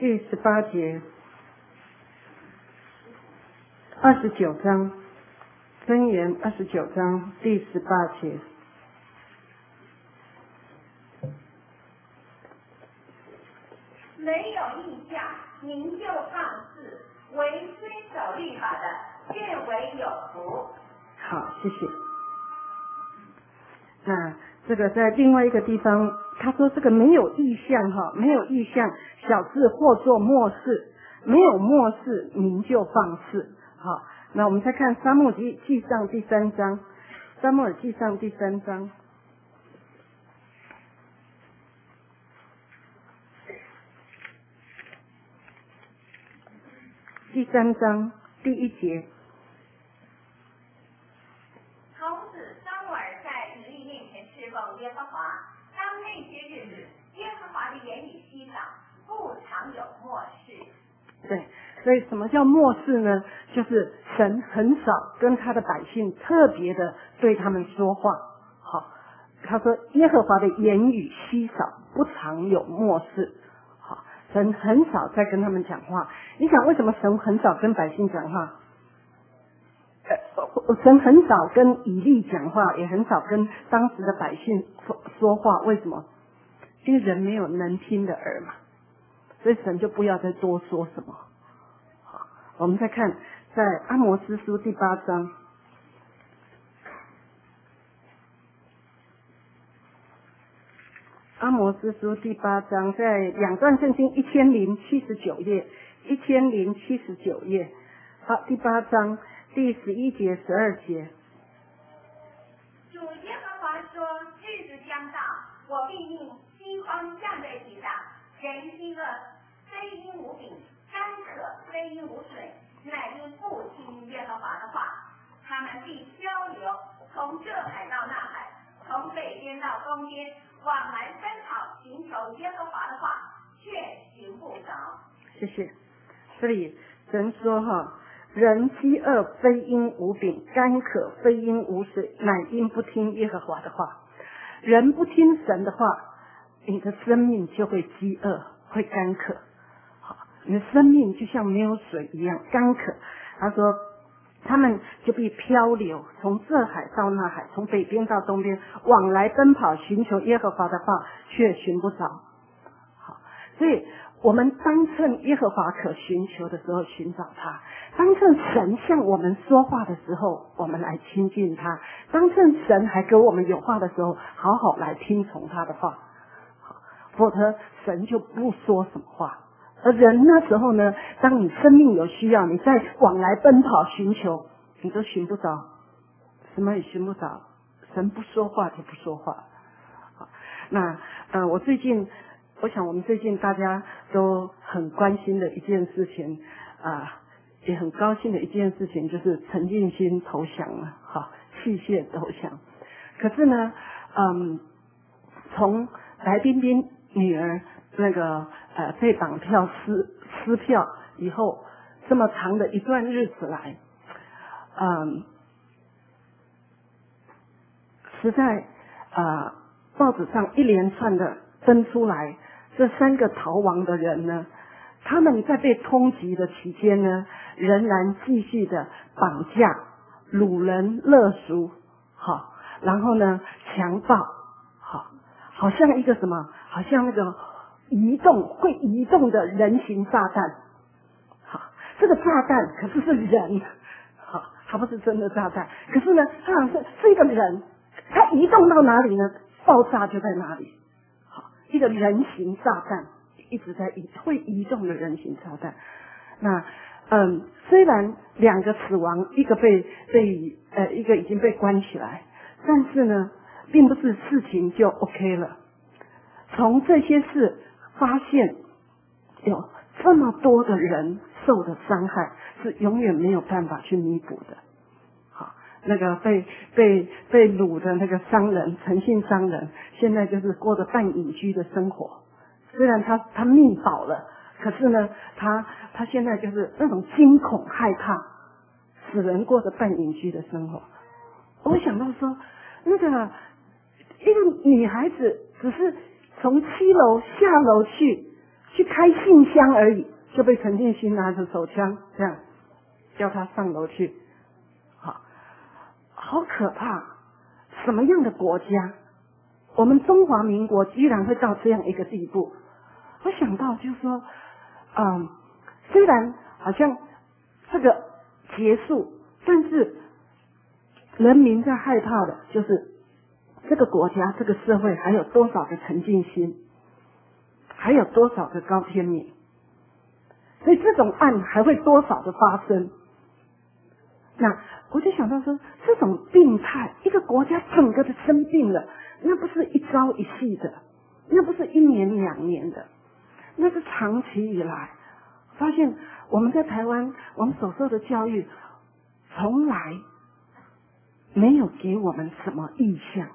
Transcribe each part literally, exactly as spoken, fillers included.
第十八节，二十九章，箴言二十九章第十八节。 没有意向，民就放肆；为遵守律法的，变为有福。 好，谢谢。那这个在另外一个地方，他说这个没有意向哈，没有意向，小事或作默示，没有默示，民就放肆。好，那我们再看撒母耳记记上第三章，撒母耳记上第三章。第三章第一节， 童子撒母耳在以利面前侍奉耶和华，当那些日子，耶和华的言语稀少，不常有默示。 对，所以什么叫默示呢？就是神很少跟他的百姓特别的对他们说话。好，他说耶和华的言语稀少，不常有默示。好，神很少在跟他们讲话。你想为什么神很少跟百姓讲话？呃，神很少跟以利讲话，也很少跟当时的百姓说说话。为什么？因为人没有能听的耳嘛，所以神就不要再多说什么。好，我们再看在阿摩司书第八章。阿摩司书第八章在两段圣经一千零七十九页，一千零七十九页，好，第八章第十一节、十二节。 主耶和华说：日子将到，我必命饥荒降在地上，人饥饿，非因无饼；干渴，非因无水，乃因不听耶和华的话。他们必漂流，从这海到那海，从北边到东边，往来奔跑，寻求耶和华的话，却寻不着。 谢谢。这里神说哈，人饥饿非因无饼，干渴非因无水，乃因不听耶和华的话。人不听神的话，你的生命就会饥饿，会干渴。好，你的生命就像没有水一样干渴。他说他们就必漂流，从这海到那海，从北边到东边，往来奔跑，寻求耶和华的话，却寻不着。好，所以我们当趁耶和华可寻求的时候寻找他，当趁神向我们说话的时候，我们来亲近他，当趁神还给我们有话的时候，好好来听从他的话。好，否则神就不说什么话。而人那时候呢，当你生命有需要，你在往来奔跑寻求，你都寻不着，什么也寻不着，神不说话就不说话。好，那呃，我最近，我想我们最近大家都很关心的一件事情啊、呃，也很高兴的一件事情，就是陈进兴投降了，好，弃械投降。可是呢，嗯，从白冰冰女儿那个呃被绑票撕撕票以后，这么长的一段日子来，嗯，实在啊、呃、报纸上一连串的登出来，这三个逃亡的人呢，他们在被通缉的期间呢，仍然继续的绑架、掳人勒赎，好，然后呢强暴，好，好像一个什么，好像那个移动会移动的人形炸弹，好，这个炸弹可是是人，好，它不是真的炸弹，可是呢，它好像是是一个人，它移动到哪里呢，爆炸就在哪里，好，一个人形炸弹一直在移，会移动的人形炸弹。那嗯，虽然两个死亡，一个被被呃一个已经被关起来，但是呢，并不是事情就 OK 了。从这些事发现有这么多的人受的伤害是永远没有办法去弥补的。好，那个被被被掳的那个商人，诚信商人，现在就是过着半隐居的生活。虽然他他命保了，可是呢，他他现在就是那种惊恐害怕，使人过着半隐居的生活。我想到说，那个一个女孩子只是从七楼下楼去去开信箱而已，就被陈进兴拿着手枪这样叫他上楼去，好，好可怕！什么样的国家？我们中华民国居然会到这样一个地步？我想到就是说，嗯，虽然好像这个结束，但是人民在害怕的就是这个国家、这个社会还有多少个陈进兴，还有多少个高天明，所以这种案还会多少的发生？那我就想到说，这种病态，一个国家整个的生病了，那不是一朝一夕的，那不是一年两年的，那是长期以来。发现我们在台湾，我们所受的教育，从来没有给我们什么意向，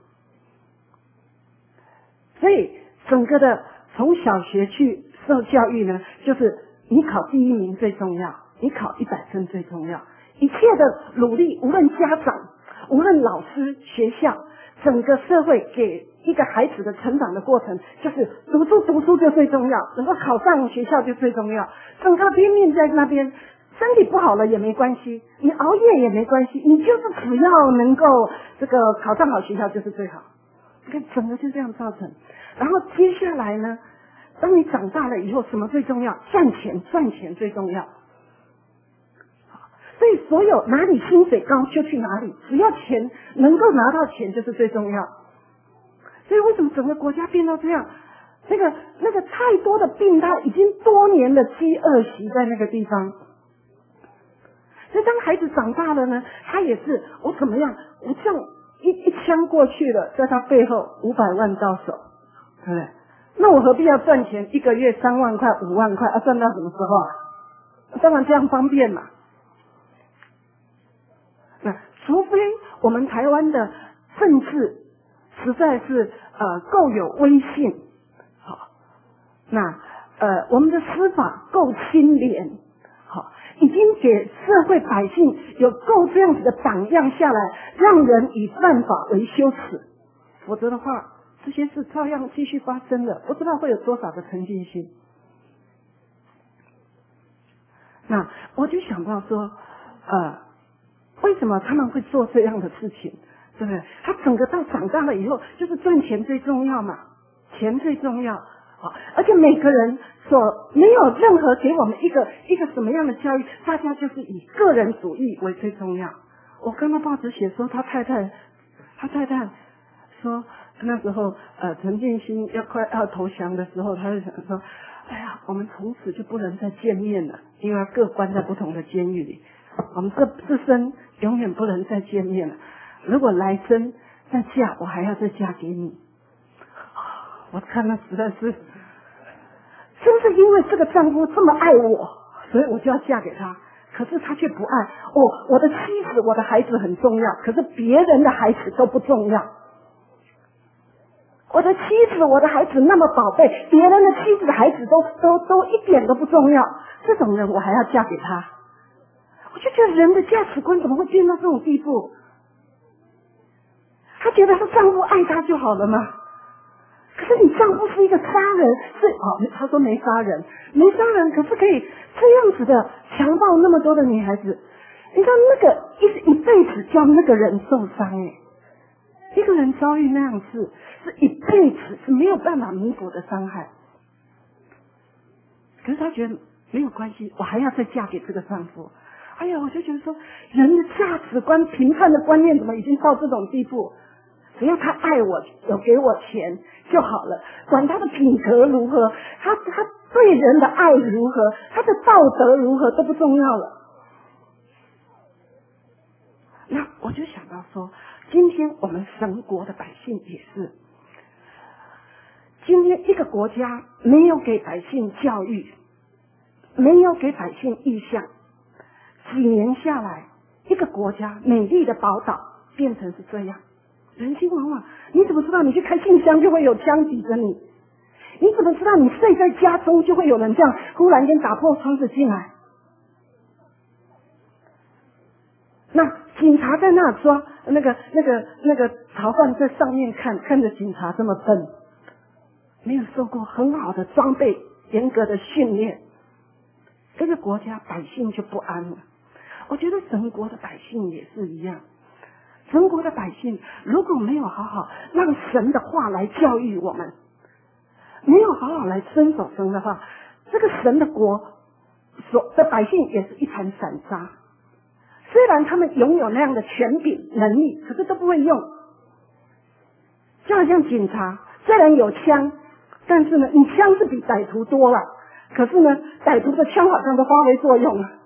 所以整个的从小学去受教育呢，就是你考第一名最重要，你考一百分最重要。一切的努力，无论家长，无论老师、学校，整个社会给一个孩子的成长的过程，就是读书读书就最重要，能够考上学校就最重要。整个拼命在那边，身体不好了也没关系，你熬夜也没关系，你就是只要能够这个考上好学校就是最好。你看整个就这样造成。然后接下来呢，当你长大了以后，什么最重要？赚钱，赚钱最重要。所以所有哪里薪水高就去哪里，只要钱能够拿到钱就是最重要。所以为什么整个国家变到这样？那个那个太多的病态，已经多年的饥饿袭在那个地方。所以当孩子长大了呢，他也是我怎么样？我这样一一枪过去了，在他背后五百万到手，对不对？那我何必要赚钱？一个月三万块、五万块，啊，赚到什么时候啊？当然这样方便嘛。那除非我们台湾的政治实在是呃够有威信，好，那呃我们的司法够清廉，好，已经给社会百姓有够这样子的榜样下来，让人以犯法为羞耻，否则的话，这些事照样继续发生的，不知道会有多少个陈进兴。那我就想到说，呃。为什么他们会做这样的事情？对不对？他整个到长大了以后，就是赚钱最重要嘛，钱最重要啊！而且每个人所没有任何给我们一个一个什么样的教育，大家就是以个人主义为最重要。我看到报纸写说，他太太，他太太说那时候呃陈进兴要快要投降的时候，他就想说，哎呀，我们从此就不能再见面了，因为各关在不同的监狱里。我们这这生永远不能再见面了。如果来生再嫁，我还要再嫁给你。我看那实在是，是不是因为这个丈夫这么爱我，所以我就要嫁给他？可是他却不爱我，我的妻子、我的孩子很重要，可是别人的孩子都不重要。我的妻子、我的孩子那么宝贝，别人的妻子、孩子都都都一点都不重要。这种人我还要嫁给他？我就觉得人的价值观怎么会变到这种地步？她觉得她丈夫爱她就好了吗？可是你丈夫是一个杀人，是哦，她说没杀人，没杀人，可是可以这样子的强暴那么多的女孩子，你知道那个一一辈子叫那个人受伤哎，一个人遭遇那样事，是一辈子是没有办法弥补的伤害。可是她觉得没有关系，我还要再嫁给这个丈夫。哎呀，我就觉得说，人的价值观、评判的观念怎么已经到这种地步？只要他爱我，有给我钱就好了，管他的品格如何，他他对人的爱如何，他的道德如何都不重要了。那我就想到说，今天我们神国的百姓也是，今天一个国家没有给百姓教育，没有给百姓意向。几年下来，一个国家美丽的宝岛变成是这样，人心惶惶。你怎么知道你去开信箱就会有枪抵着你？你怎么知道你睡在家中就会有人这样忽然间打破窗子进来？那警察在那抓那个那个那个逃犯在上面看看着警察这么笨，没有受过很好的装备严格的训练，这个国家百姓就不安了。我觉得神国的百姓也是一样，神国的百姓如果没有好好让神的话来教育我们，没有好好来遵守神的话，这个神的国所的百姓也是一盘散沙。虽然他们拥有那样的权柄能力，可是都不会用。就好像警察，虽然有枪，但是呢，你枪是比歹徒多了，可是呢，歹徒的枪好像都发挥作用了，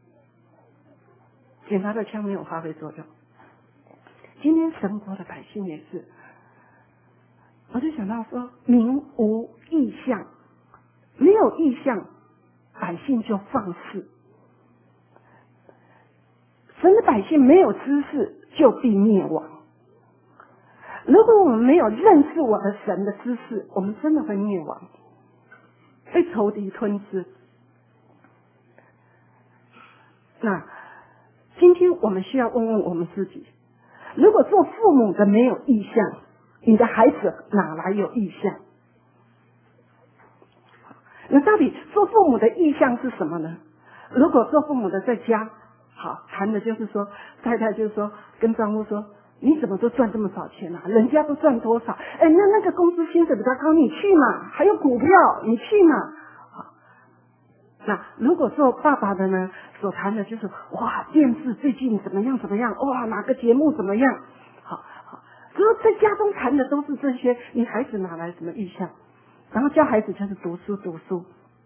警察的枪没有发挥作用。今天神国的百姓也是，我就想到说，民无异象，没有异象，百姓就放肆。神的百姓没有知识，就必灭亡。如果我们没有认识我的神的知识，我们真的会灭亡，被仇敌吞噬。那今天我们需要问问我们自己，如果做父母的没有意向，你的孩子哪来有意向？那到底做父母的意向是什么呢？如果做父母的在家，好谈的就是说，太太就是说跟丈夫说，你怎么都赚这么少钱啊？人家都赚多少？哎，那那个公司薪水比较高，你去嘛？还有股票，你去嘛？那如果做爸爸的呢，所谈的就是哇，电视最近怎么样怎么样？哇，哪个节目怎么样？好好，只有在家中谈的都是这些，你孩子哪来什么意向？然后教孩子就是读书读书。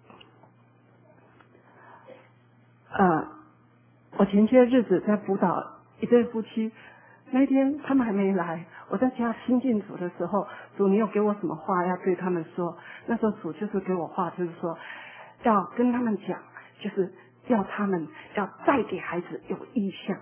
呃，我前些日子在辅导一对夫妻，那天他们还没来，我在家亲近主的时候，主你有给我什么话要对他们说？那时候主就是给我话，就是说要跟他们讲，就是要他们要带给孩子有意向，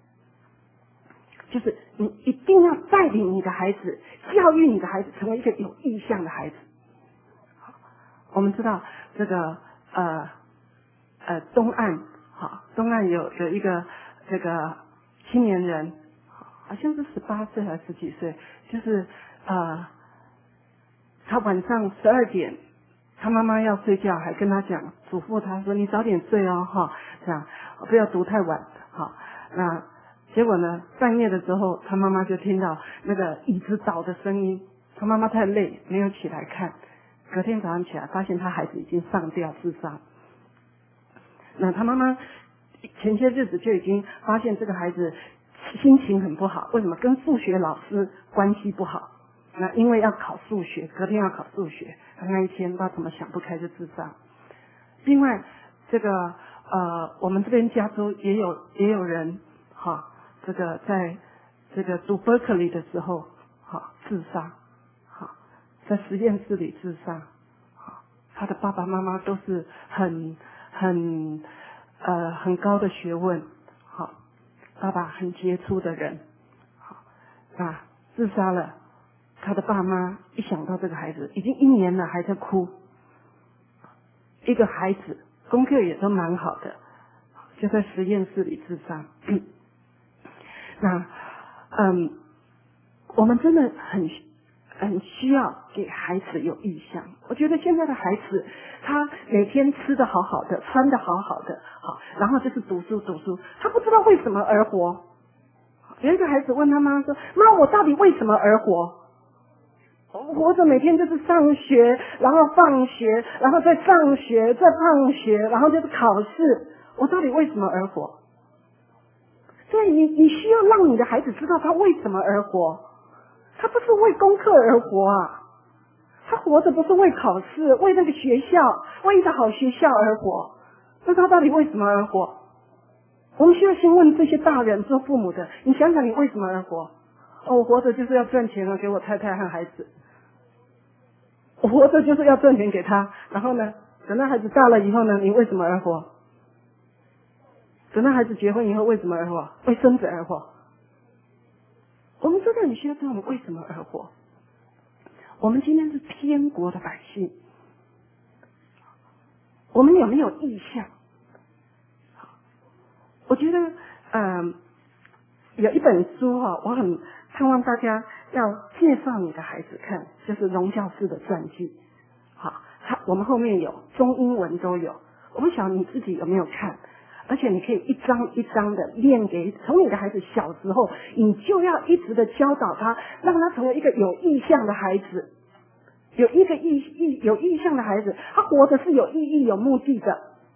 就是你一定要带领你的孩子，教育你的孩子成为一个有意向的孩子。我们知道这个呃呃东岸，好，东岸有有一个这个青年人，好像是十八岁还是十几岁，就是呃他晚上十二点。他妈妈要睡觉，还跟他讲，嘱咐他说：“你早点睡哦，哈，这样不要读太晚。”好，那结果呢，半夜的时候，他妈妈就听到那个椅子倒的声音。他妈妈太累，没有起来看。隔天早上起来，发现他孩子已经上吊自杀。那他妈妈前些日子就已经发现这个孩子心情很不好，为什么？跟数学老师关系不好。那因为要考数学，隔天要考数学，他那一天不知道怎么想不开就自杀。另外，这个呃，我们这边加州也有也有人哈，这个在这个读 Berkeley 的时候哈自杀，哈，在实验室里自杀，哈，他的爸爸妈妈都是很很呃很高的学问，好，爸爸很杰出的人，好，那自杀了。他的爸妈一想到这个孩子，已经一年了还在哭。一个孩子功课也都蛮好的，就在实验室里自杀。那嗯，我们真的很很需要给孩子有意向。我觉得现在的孩子，他每天吃得好好的，穿得好好的，好，然后就是读书读书，他不知道为什么而活。有一个孩子问他妈说：“妈，我到底为什么而活？”活着每天就是上学，然后放学，然后再上学，再放学，然后就是考试。我到底为什么而活？所以你你需要让你的孩子知道他为什么而活。他不是为功课而活啊，他活着不是为考试，为那个学校，为一个好学校而活。那他到底为什么而活？我们需要先问这些大人做父母的，你想想你为什么而活？哦，我活着就是要赚钱啊，给我太太和孩子。我活着就是要赚钱给他，然后呢，等到孩子大了以后呢，你为什么而活？等到孩子结婚以后为什么而活？为孙子而活。我们真的很需要知道我们为什么而活。我们今天是天国的百姓，我们有没有意向？我觉得，嗯、呃，有一本书哈、哦，我很盼望大家要介绍你的孩子看，就是荣教师的传记。好， 他我们后面有中英文都有，我不晓得你自己有没有看，而且你可以一张一张的练给从你的孩子小时候，你就要一直的教导他，让他成为一个有意向的孩子，有一个意意有意向的孩子，他活的是有意义、有目的的。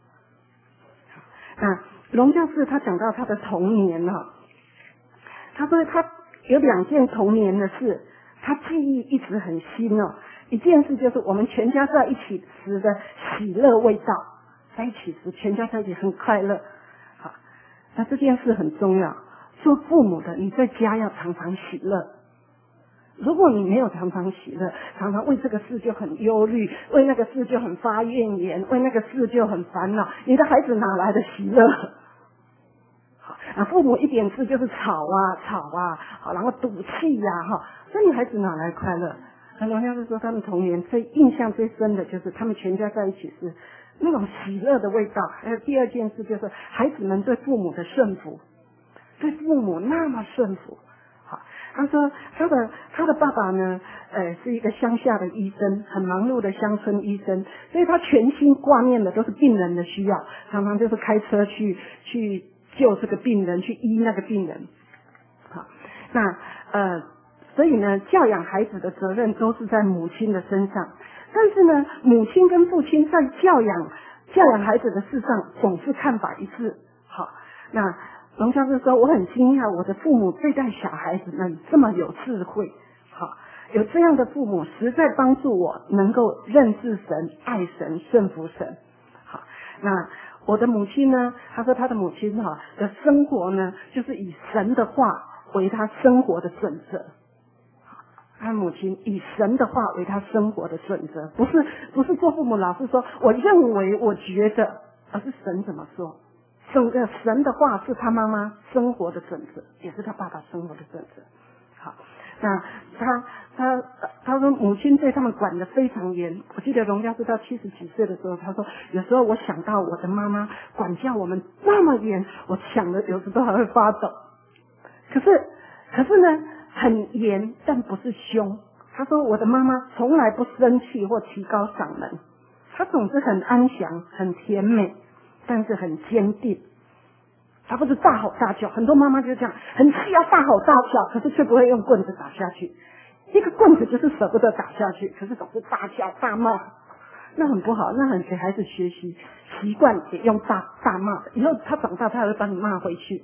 啊，龙教士他讲到他的童年哈、啊，他说他有两件童年的事，他记忆一直很新哦。一件事就是我们全家在一起时的喜乐味道，在一起时全家在一起很快乐。好，那这件事很重要。做父母的，你在家要常常喜乐。如果你没有常常喜乐，常常为这个事就很忧虑，为那个事就很发怨言，为那个事就很烦恼，你的孩子哪来的喜乐？啊，父母一点事就是吵啊吵啊，好，然后赌气呀、啊、哈，那你孩子哪来快乐？那龙教士说，他们童年最印象最深的就是他们全家在一起是那种喜乐的味道。还有第二件事就是孩子们对父母的顺服，对父母那么顺服。好，他说他的他的爸爸呢，呃，是一个乡下的医生，很忙碌的乡村医生，所以他全心挂念的都是病人的需要，常常就是开车去去救这个病人，去医那个病人。好，那呃。所以呢，教养孩子的责任都是在母亲的身上，但是呢，母亲跟父亲在教养教养孩子的事上总是看法一致。好，那龙教士说，我很惊讶，我的父母对待小孩子们这么有智慧。好，有这样的父母，实在帮助我能够认识神、爱神、顺服神。好，那我的母亲呢？他说他的母亲哈的生活呢，就是以神的话为他生活的准则。他母亲以神的话为他生活的准则，不是不是做父母老是说我认为我觉得，而是神怎么说。整个神的话是他妈妈生活的准则，也是他爸爸生活的准则。好，那他他他说母亲对他们管得非常严。我记得龙教士到七十几岁的时候，他说有时候我想到我的妈妈管教我们那么严，我想的有时候还会发抖。可是可是呢？很严，但不是凶。他说我的妈妈从来不生气或提高嗓门，她总是很安详、很甜美，但是很坚定。她不是大吼大叫，很多妈妈就这样，很气要大吼大叫，可是却不会用棍子打下去。一个棍子就是舍不得打下去，可是总是大叫大骂，那很不好，那很给孩子学习习惯也用大大骂，以后他长大他还会把你骂回去。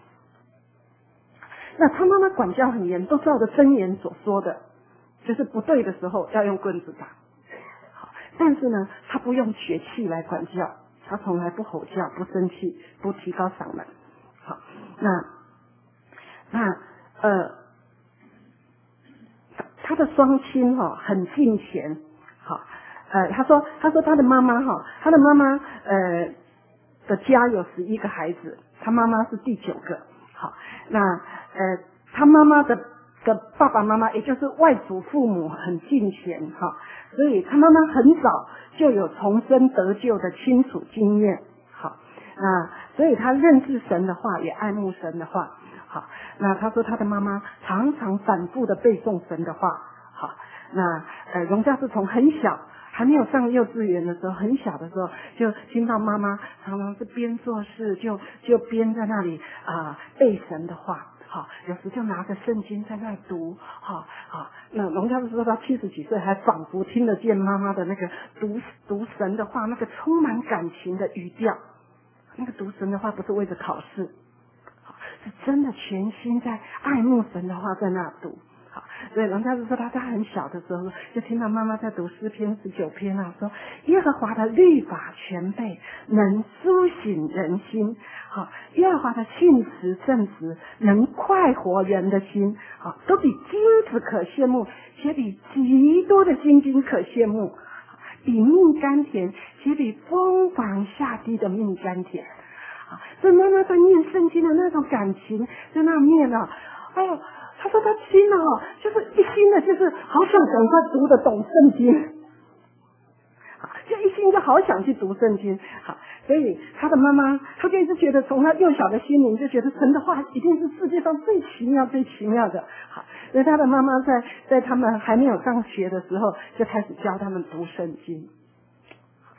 那他妈妈管教很严，都照着箴言所说的，就是不对的时候要用棍子打。好，但是呢，他不用血气来管教，他从来不吼叫、不生气、不提高嗓门。好，那那呃，他的双亲哈、哦、很敬虔。好，呃，他说他说他的妈妈哈、哦，他的妈妈呃的家有十一个孩子，他妈妈是第九个。好，那呃，他妈妈的的爸爸妈妈，也就是外祖父母很敬虔哈，所以他妈妈很早就有重生得救的亲属经验。好，那所以他认识神的话，也爱慕神的话。好，那他说他的妈妈常常反复的背诵神的话。好，那呃，荣教是从很小。还没有上幼稚园的时候，很小的时候就听到妈妈常常是边做事就就边在那里啊、呃、背神的话，好，有时就拿着圣经在那里读，好好。那龙教士说到七十几岁，还仿佛听得见妈妈的那个读读神的话，那个充满感情的语调。那个读神的话不是为了考试，是真的全心在爱慕神的话在那读。好，所以龙教士说他在很小的时候就听到妈妈在读诗篇十九篇啊，说耶和华的律法全备，能苏醒人心。好，耶和华的信实正直，能快活人的心。好，都比金子可羡慕，且比极多的金金可羡慕。比蜜甘甜，且比蜂房下滴的蜜甘甜。啊，所以妈妈在念圣经的那种感情在那念啊，哎呦。他说他心哦，就是一心的，就是好想赶快读得懂圣经，就一心就好想去读圣经。好，所以他的妈妈，他就一直觉得从他幼小的心灵就觉得神的话一定是世界上最奇妙、最奇妙的。好，所以他的妈妈在在他们还没有上学的时候就开始教他们读圣经。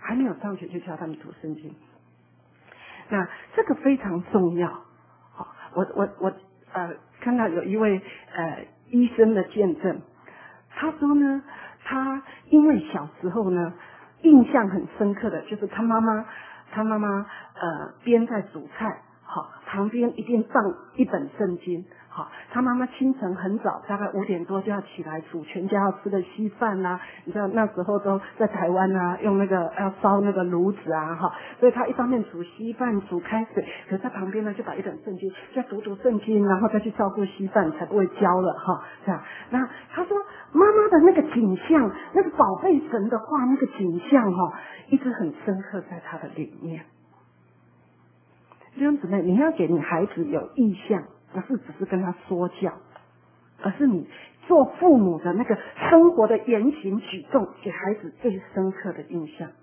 还没有上学就教他们读圣经。那这个非常重要。好，我我我呃看到有一位呃医生的见证，他说呢，他因为小时候呢印象很深刻的就是他妈妈，他妈妈呃边在煮菜，好，旁边一定放一本圣经。好，他妈妈清晨很早，大概五点多就要起来煮全家要吃的稀饭啊。你知道那时候都在台湾啊，用那个要烧那个炉子啊，哈，所以他一方面煮稀饭、煮开水，可是他旁边呢就把一本圣经，再读读圣经，然后再去照顾稀饭，才不会焦了哈。这样，那他说妈妈的那个景象，那个宝贝神的话，那个景象哈，一直很深刻在他的里面。弟兄姊妹，你要给你孩子有意向。不是只是跟他说教，而是你做父母的那个生活的言行举动，给孩子最深刻的印象。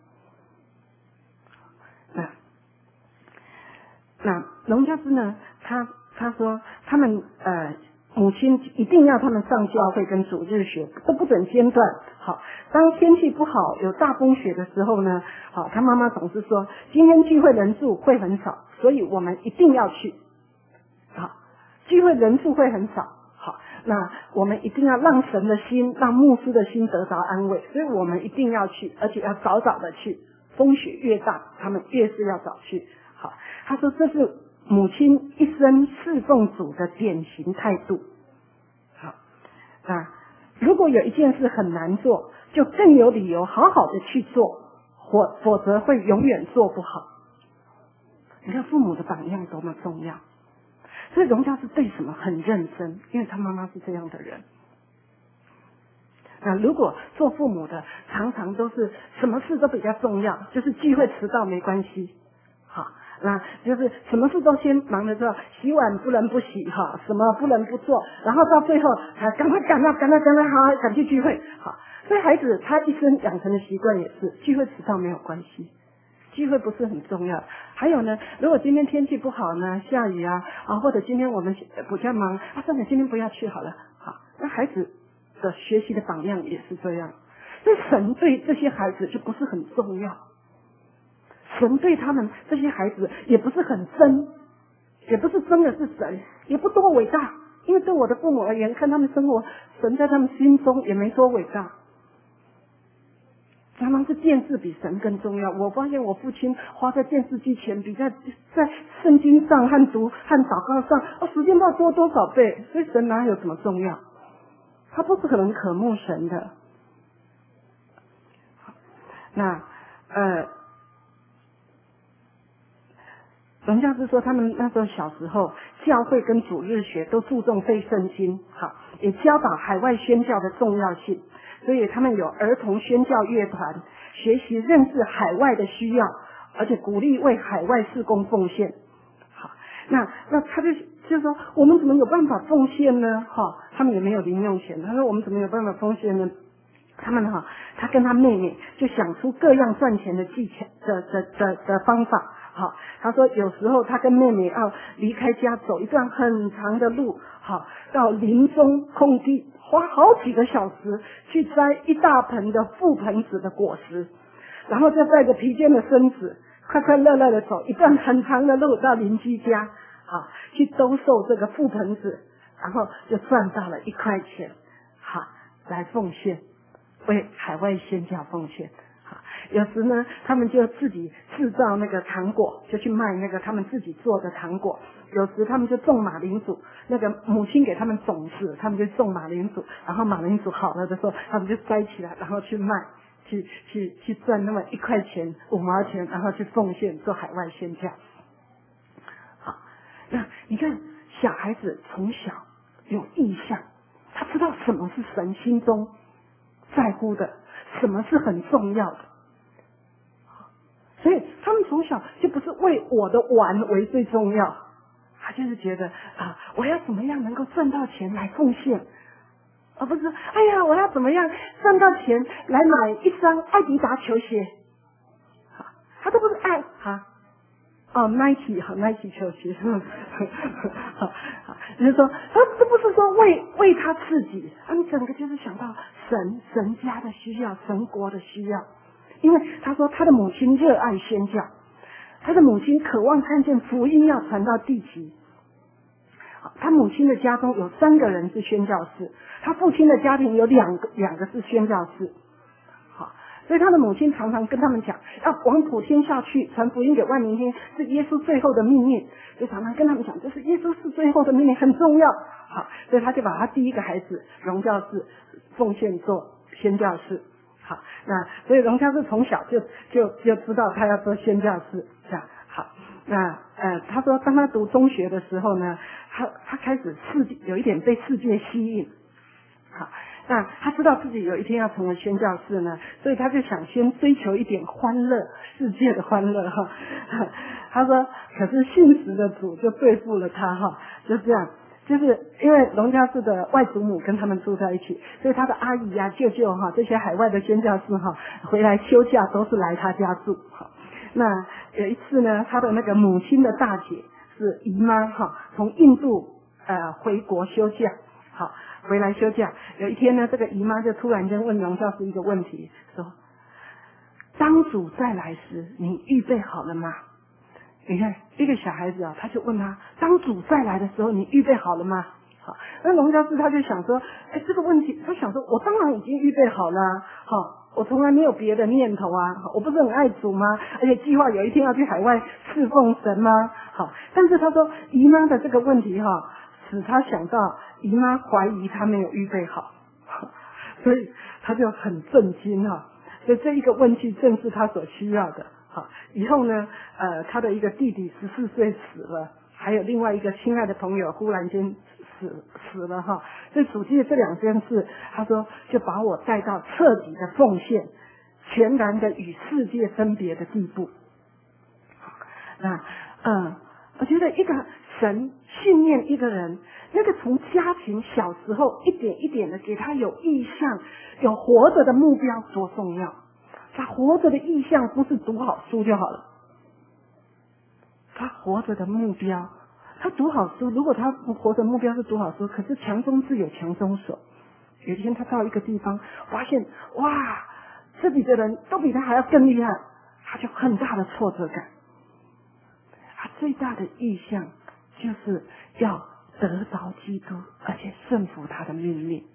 那那龙家之呢，他他说他们呃母亲一定要他们上教会跟主日学，都不准间断。好，当天气不好有大风雪的时候呢，好，他妈妈总是说今天聚会人数会很少，所以我们一定要去。好。聚会人数会很少，好，那我们一定要让神的心，让牧师的心得着安慰，所以我们一定要去，而且要早早的去。风雪越大，他们越是要早去。好，他说这是母亲一生侍奉主的典型态度。好，那如果有一件事很难做，就更有理由好好的去做，否否则会永远做不好。你看父母的榜样多么重要。所以荣教是对什么很认真，因为他妈妈是这样的人。那如果做父母的常常都是什么事都比较重要，就是聚会迟到没关系，好，那就是什么事都先忙着做，洗碗不能不洗哈，什么不能不做，然后到最后啊赶快赶到赶到赶到好赶去聚会，好，所以孩子他一生养成的习惯也是聚会迟到没有关系。聚会不是很重要。还有呢，如果今天天气不好呢，下雨啊，啊，或者今天我们比较忙，啊，算了，今天不要去好了。好，那孩子的学习的榜样也是这样。所以神对这些孩子就不是很重要，神对他们这些孩子也不是很真，也不是真的是神，也不多伟大。因为对我的父母而言，看他们生活，神在他们心中也没多伟大。常常是电视比神更重要。我发现我父亲花在电视机前，比在在圣经上和读和祷告上，哦，时间不知道多多少倍。所以神哪有什么重要？他不是可能渴慕神的。那呃，龙教师说，他们那时候小时候，教会跟主日学都注重背圣经，好，也教导海外宣教的重要性。所以他们有儿童宣教乐团，学习认识海外的需要，而且鼓励为海外事工奉献。好，那那他就就说，我们怎么有办法奉献呢？哈，他们也没有零用钱，他说我们怎么有办法奉献呢？他们哈，他跟他妹妹就想出各样赚钱的技巧的的的的方法。好，他说有时候他跟妹妹要离开家走一段很长的路，好，到林中空地，花好几个小时去摘一大盆的覆盆子的果实，然后再带着疲倦的身子，快快乐乐的走一段很长的路到邻居家，好，去兜售这个覆盆子，然后就赚到了一块钱，好，来奉献，为海外宣教奉献。有时呢，他们就自己制造那个糖果，就去卖那个他们自己做的糖果。有时他们就种马铃薯，那个母亲给他们种子，他们就种马铃薯，然后马铃薯好了的时候，他们就摘起来，然后去卖，去去去赚那么一块钱、五毛钱，然后去奉献做海外宣教。好，那你看小孩子从小有意向，他知道什么是神心中在乎的，什么是很重要的。所以他们从小就不是为我的玩为最重要，他就是觉得啊，我要怎么样能够赚到钱来奉献，而不是哎呀，我要怎么样赚到钱来买一双艾迪达球鞋，他都不是爱哈哦 Nike 好 Nike 球鞋，好，就是说他都不是说为为他自己，他们整个就是想到神神家的需要，神国的需要。 因为他说他的母亲热爱宣教，他的母亲渴望看见福音要传到地极。他母亲的家中有三个人是宣教士，他父亲的家庭有两个两个是宣教士。好，所以他的母亲常常跟他们讲，要往普天下去，传福音给万民听，是耶稣最后的命令。就常常跟他们讲，这是耶稣是最后的命令，很重要。好，所以他就把他第一个孩子荣教士奉献做宣教士。好，那所以荣教士从小就就就知道他要做宣教士，这样好。那呃，他说当他读中学的时候呢，他他开始世界有一点被世界吸引。好，那他知道自己有一天要成为宣教士呢，所以他就想先追求一点欢乐，世界的欢乐哈。他说，可是信实的主就对付了他哈，就这样。就是因为荣教士的外祖母跟他们住在一起，所以他的阿姨呀、啊、舅舅哈，这些海外的宣教士哈，回来休假都是来他家住哈。那有一次呢，他的那个母亲的大姐是姨妈哈，从印度呃回国休假，好回来休假。有一天呢，这个姨妈就突然间问荣教士一个问题，说：“当主再来时，你预备好了吗？”你看一个小孩子啊，他就问他：“当主再来的时候，你预备好了吗？”好，那荣教士他就想说：“哎，这个问题，他想说，我当然已经预备好了，好。”我从来没有别的念头啊，我不是很爱主吗？而且计划有一天要去海外侍奉神吗？好，但是他说姨妈的这个问题哈，使他想到姨妈怀疑他没有预备好，所以他就很震惊哈。所以这一个问题正是他所需要的。好，以后呢，呃，他的一个弟弟十四岁死了，还有另外一个亲爱的朋友忽然间死死了哈，所以主记的这两件事，他说就把我带到彻底的奉献，全然的与世界分别的地步。那嗯，我觉得一个神训练一个人，那个从家庭小时候一点一点的给他有意向，有活着的目标多重要。他活着的意向不是读好书就好了，他活着的目标。他读好书，如果他活着目标是读好书，可是强中自有强中手。有一天他到一个地方，发现哇，这里的人都比他还要更厉害，他就很大的挫折感。他最大的意向就是要得着基督，而且顺服他的命令。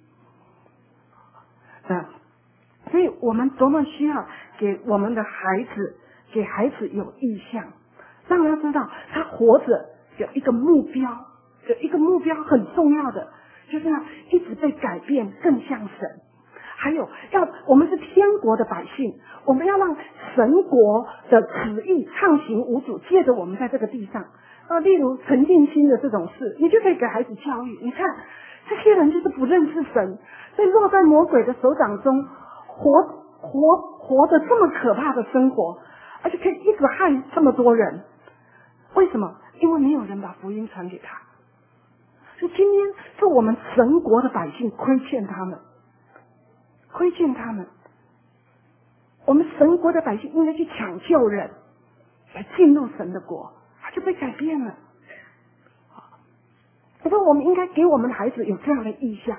那所以我们多么需要给我们的孩子，给孩子有意向，让他知道他活着有一个目标，有一个目标很重要的，就是要一直被改变，更像神。还有要我们是天国的百姓，我们要让神国的旨意畅行无阻，借着我们在这个地上啊，例如陈进心的这种事，你就可以给孩子教育。你看这些人就是不认识神，所以落在魔鬼的手掌中，活活活得这么可怕的生活，而且可以一直害这么多人。为什么？因为没有人把福音传给他。所以今天是我们神国的百姓亏欠他们，亏欠他们。我们神国的百姓应该去抢救人，来进入神的国，他就被改变了。我说我们应该给我们的孩子有这样的意向。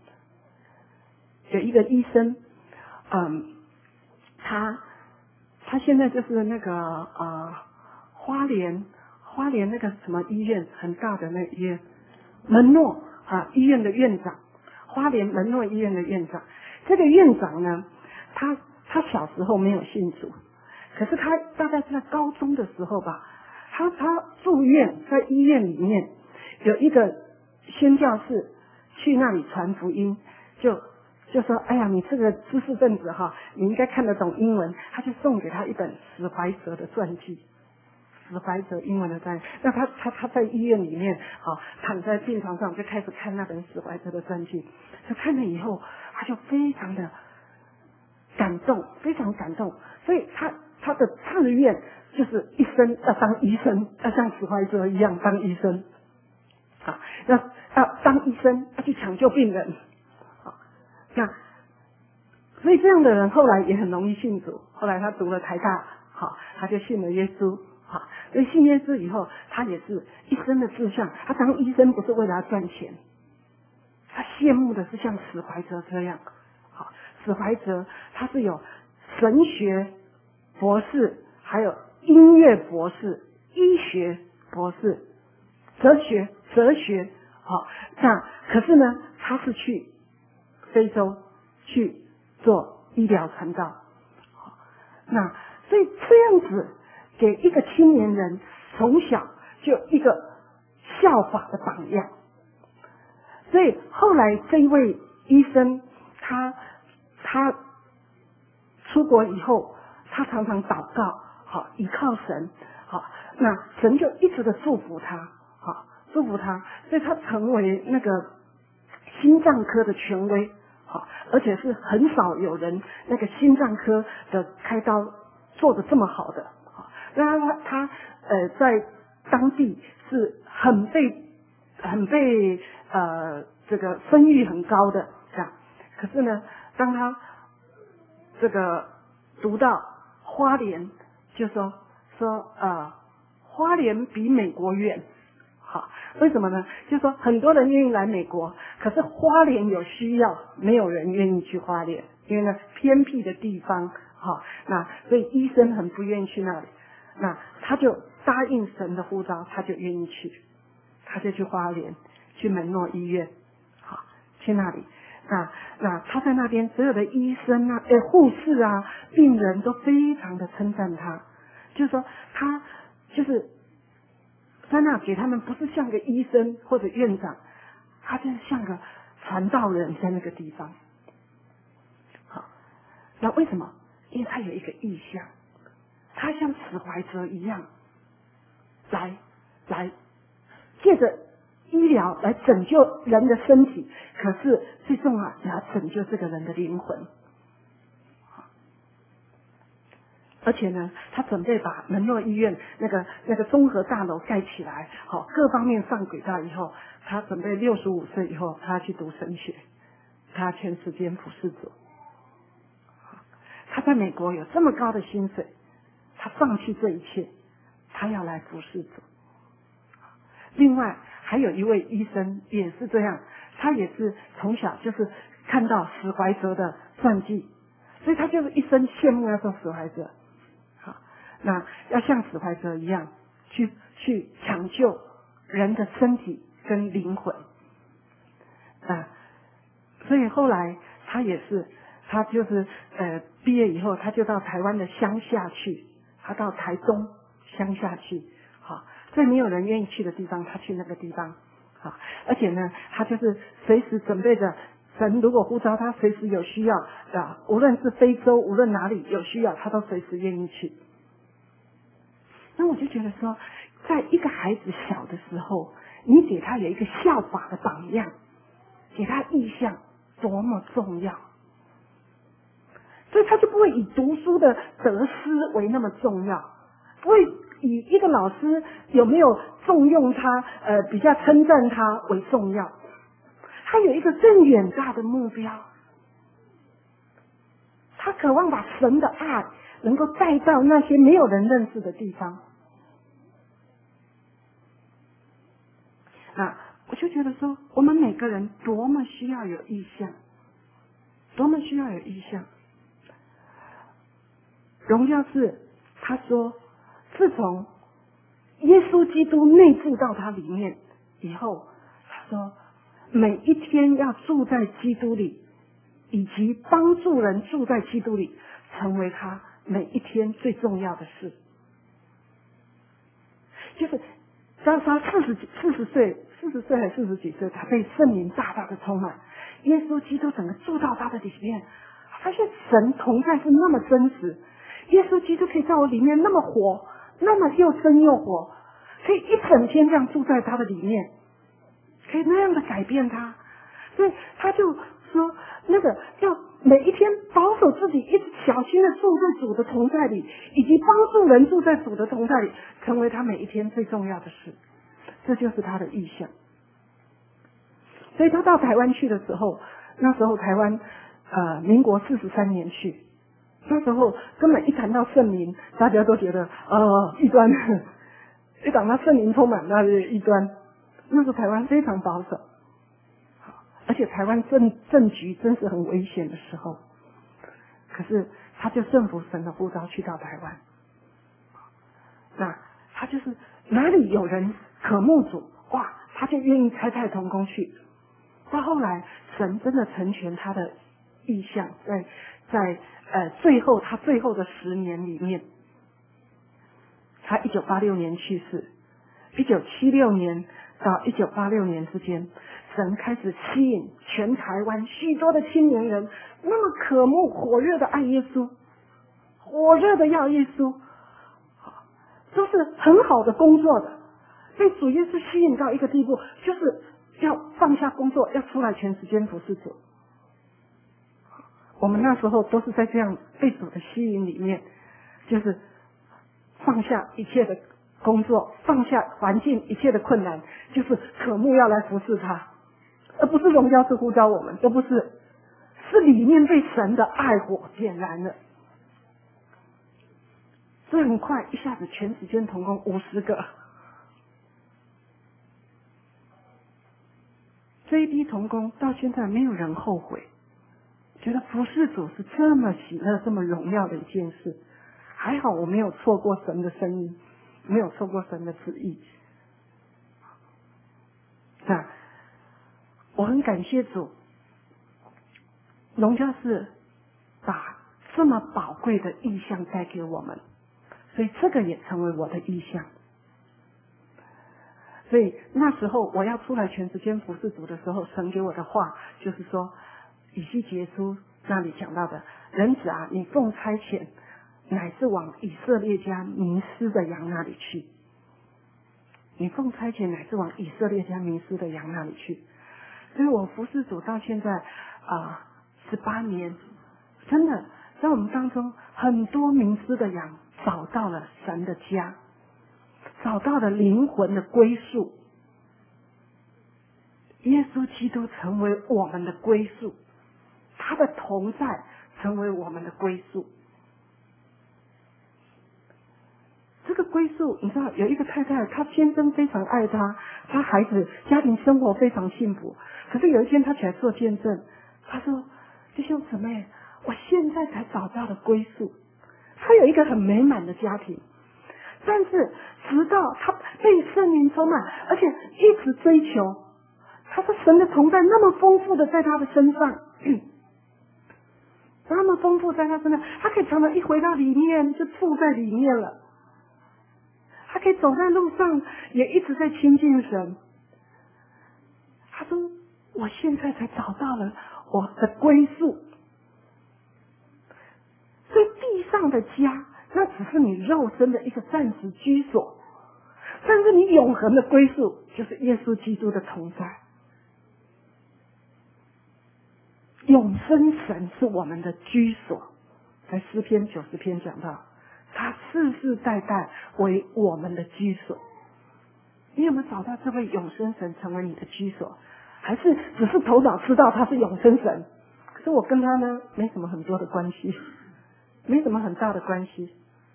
有一个医生，嗯，他他现在就是那个呃花莲花莲那个什么医院很大的那个医院，门诺啊医院的院长，花莲门诺医院的院长。这个院长呢，他他小时候没有信主，可是他大概是在高中的时候吧，他他住院在医院里面，有一个宣教士去那里传福音，就就说：“哎呀，你这个知识分子哈，你应该看得懂英文。”他就送给他一本史怀哲的传记，史怀哲英文的传记。那他他他在医院里面啊，躺在病床上就开始看那本史怀哲的传记。就看了以后，他就非常的感动，非常感动。所以他他的志愿就是一生要当医生，要像史怀哲一样当医生。啊，要要当医生，要去抢救病人。那所以这样的人后来也很容易信主。后来他读了台大，好，他就信了耶稣。好，所以信耶稣以后，他也是一生的志向。他当医生不是为了要赚钱，他羡慕的是像史怀哲这样。好，史怀哲他是有神学博士，还有音乐博士、医学博士、哲学、哲学，好，那可是呢，他是去非洲去做医疗传道，那所以这样子给一个青年人从小就一个效法的榜样。所以后来这一位医生，他他出国以后，他常常祷告，好，依靠神，好，那神就一直的祝福他，好，祝福他，所以他成为那个心脏科的权威，好，而且是很少有人那个心脏科的开刀做得这么好的，好，那他他呃在当地是很被很被呃这个声誉很高的这样，可是呢，当他这个读到花莲，就说说呃花莲比美国远，好，为什么呢？就说很多人愿意来美国，可是花莲有需要，没有人愿意去花莲，因为呢偏僻的地方，好，那所以医生很不愿意去那里，那他就答应神的呼召，他就愿意去，他就去花莲，去门诺医院，好，去那里。那那他在那边，所有的医生啊、呃护士啊、病人都非常的称赞他，就是说他就是在那给他们不是像个医生或者院长，他就是像个传道人在那个地方。好，那为什么？因为他有一个意向，他像史怀哲一样，来来借着医疗来拯救人的身体，可是最重要也要拯救这个人的灵魂。而且呢，他准备把门诺医院那个那个综合大楼盖起来，好，各方面上轨道以后，他准备六十五岁以后，他去读神学，他全时间服侍主。他在美国有这么高的薪水，他放弃这一切，他要来服侍主。另外还有一位医生也是这样，他也是从小就是看到史怀哲的传记，所以他就是一生羡慕要做史怀哲。好，那要像史怀哲一样去去抢救人的身体跟灵魂啊，所以后来他也是，他就是呃毕业以后，他就到台湾的乡下去，他到台东乡下去，好，最没有人愿意去的地方，他去那个地方，好，而且呢，他就是随时准备着，神如果呼召他，随时有需要啊，无论是非洲，无论哪里有需要，他都随时愿意去。那我就觉得说，在一个孩子小的时候，你给他有一个效法的榜样，给他意向，多么重要。所以他就不会以读书的得失为那么重要，不会以一个老师有没有重用他，呃，比较称赞他为重要。他有一个更远大的目标，他渴望把神的爱能够带到那些没有人认识的地方。啊，我就觉得说，我们每个人多么需要有意向，多么需要有意向。荣耀是他说，自从耶稣基督内住到他里面以后，他说每一天要住在基督里，以及帮助人住在基督里，成为他每一天最重要的事。就是当他四十四十岁四十岁还四十几岁，他被圣灵大大的充满，耶稣基督整个住到他的里面，发现神同在是那么真实，耶稣基督可以在我里面那么活，那么又真又活，可以一整天这样住在他的里面，可以那样的改变他。所以他就说，那个要每一天保守自己，一直小心的住在主的同在里，以及帮助人住在主的同在里，成为他每一天最重要的事。这就是他的意向。所以他到台湾去的时候，那时候台湾呃民国四十三年去，那时候根本一谈到圣灵，大家都觉得呃异端，一讲到圣灵充满，那是异端。那时候台湾非常保守，而且台湾政政局真是很危险的时候。可是他就顺服神的呼召去到台湾。那他就是哪里有人渴慕主，哇，他就愿意差派同工去。到后来，神真的成全他的意向，在在呃最后他最后的十年里面，他一九八六年去世，一九七六年到一九八六年之间，神开始吸引全台湾许多的青年人，那么渴慕火热的爱耶稣，火热的要耶稣，都是很好的工作的，被主耶稣吸引到一个地步，就是要放下工作，要出来全时间服侍主。我们那时候都是在这样被主的吸引里面，就是放下一切的工作，放下环境一切的困难，就是渴慕要来服侍他，而不是荣耀是呼召我们，都不是，是里面被神的爱火点燃了。所以很快一下子全时间同工五十个，这一批同工到现在没有人后悔，觉得服侍主是这么喜乐、这么荣耀的一件事。还好我没有错过神的声音，没有错过神的旨意。那我很感谢主，荣耀是把这么宝贵的意象带给我们，所以这个也成为我的意象。所以那时候我要出来全时间服侍主的时候，神给我的话就是说，以西结书那里讲到的，人子啊，你奉差遣，乃是往以色列家迷失的羊那里去。你奉差遣，乃是往以色列家迷失的羊那里去。所以我服侍主到现在啊十八年，真的在我们当中很多迷失的羊找到了神的家，找到了灵魂的归宿。耶稣基督成为我们的归宿，他的同在成为我们的归宿。这个归宿，你知道，有一个太太，她先生非常爱她，她孩子家庭生活非常幸福。可是有一天，她起来做见证，她说：“弟兄姊妹，我现在才找到了归宿。”她有一个很美满的家庭，但是直到她被圣灵充满，而且一直追求，她说神的同在那么丰富的在她的身上，那么丰富在她身上，她可以常常一回到里面就住在里面了。他可以走在路上，也一直在亲近神。他说：“我现在才找到了我的归宿。”所以地上的家，那只是你肉身的一个暂时居所，但是你永恒的归宿，就是耶稣基督的同在。永生神是我们的居所，在诗篇九十篇讲到。他世世代代为我们的居所。你有没有找到这位永生神成为你的居所？还是只是头脑知道他是永生神，可是我跟他呢没什么很多的关系，没什么很大的关系。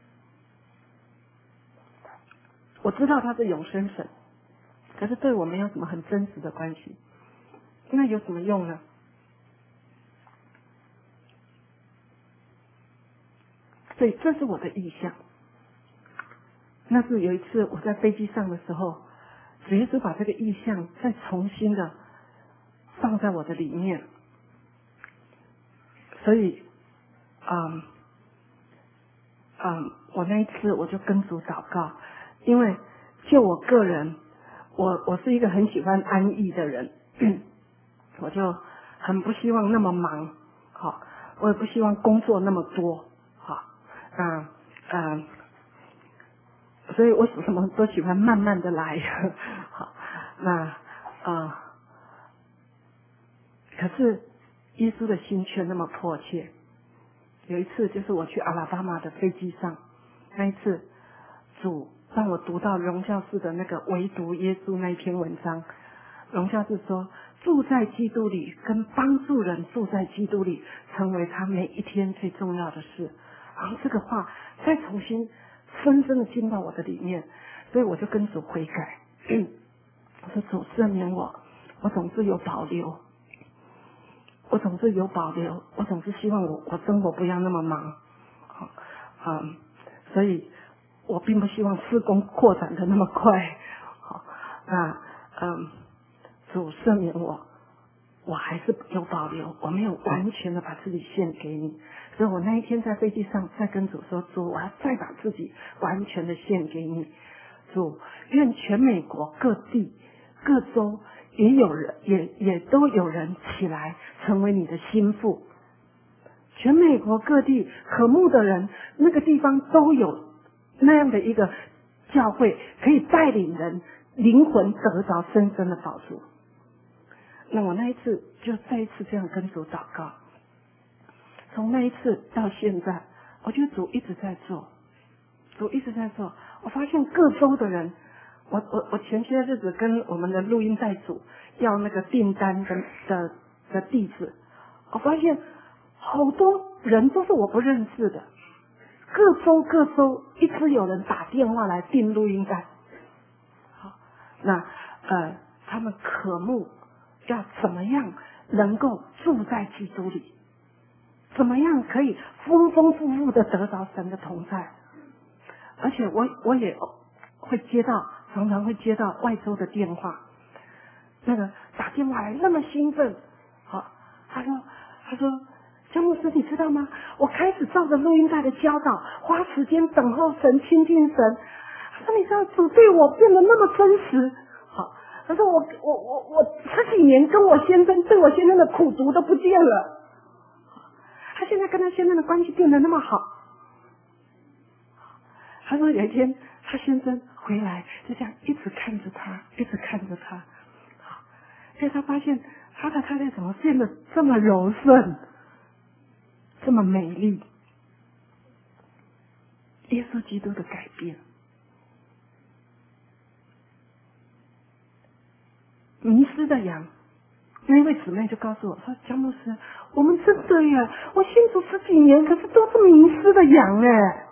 我知道他是永生神，可是对我没有什么很真实的关系，那有什么用呢？所以这是我的意向。那是有一次我在飞机上的时候，主耶稣把这个意向再重新的放在我的里面。所以，嗯嗯，我那一次我就跟主祷告，因为就我个人，我我是一个很喜欢安逸的人，我就很不希望那么忙，好，我也不希望工作那么多。嗯嗯，所以我什么都喜欢慢慢的来。好，那嗯，可是耶稣的心却那么迫切。有一次就是我去阿拉巴马的飞机上，那一次主让我读到荣教士的那个唯独耶稣那一篇文章。荣教士说，住在基督里跟帮助人住在基督里，成为他每一天最重要的事。然后这个话再重新深深的进到我的里面，所以我就跟主悔改。我说主赦免我，我总是有保留，我总是有保留，我总是希望我我生活不要那么忙， 嗯，所以我并不希望事工扩展的那么快。好，那嗯，主赦免我，我还是有保留，我没有完全的把自己献给你。所以我那一天在飞机上再跟主说，主，我要再把自己完全的献给你。主，愿全美国各地各州也有人也也都有人起来成为你的心腹。全美国各地渴慕的人，那个地方都有那样的一个教会，可以带领人灵魂得着深深的保住。那我那一次就再一次这样跟主祷告，从那一次到现在，我觉得主一直在做，主一直在做。我发现各州的人，我我我前些日子跟我们的录音带组要那个订单的的的地址，我发现好多人都是我不认识的，各州各州一直有人打电话来订录音带。好，那呃，他们渴慕要怎么样能够住在基督里，怎么样可以丰丰富富的得着神的同在。而且我我也会接到，常常会接到外州的电话，那个打电话来那么兴奋，好，他说他说江牧师，你知道吗？我开始照着录音带的教导，花时间等候神，亲近神。他说你知道主对我变得那么真实，好，他说我我我我十几年跟我先生对我先生的苦读都不见了，他现在跟他先生的关系变得那么好。他说有一天他先生回来，就这样一直看着他，一直看着他，所以他发现他的太太怎么变得这么柔顺，这么美丽。耶稣基督的改变。迷失的羊，那一位姊妹就告诉我说，江牧师，我们真的耶，我信主十几年，可是都是迷失的羊哎。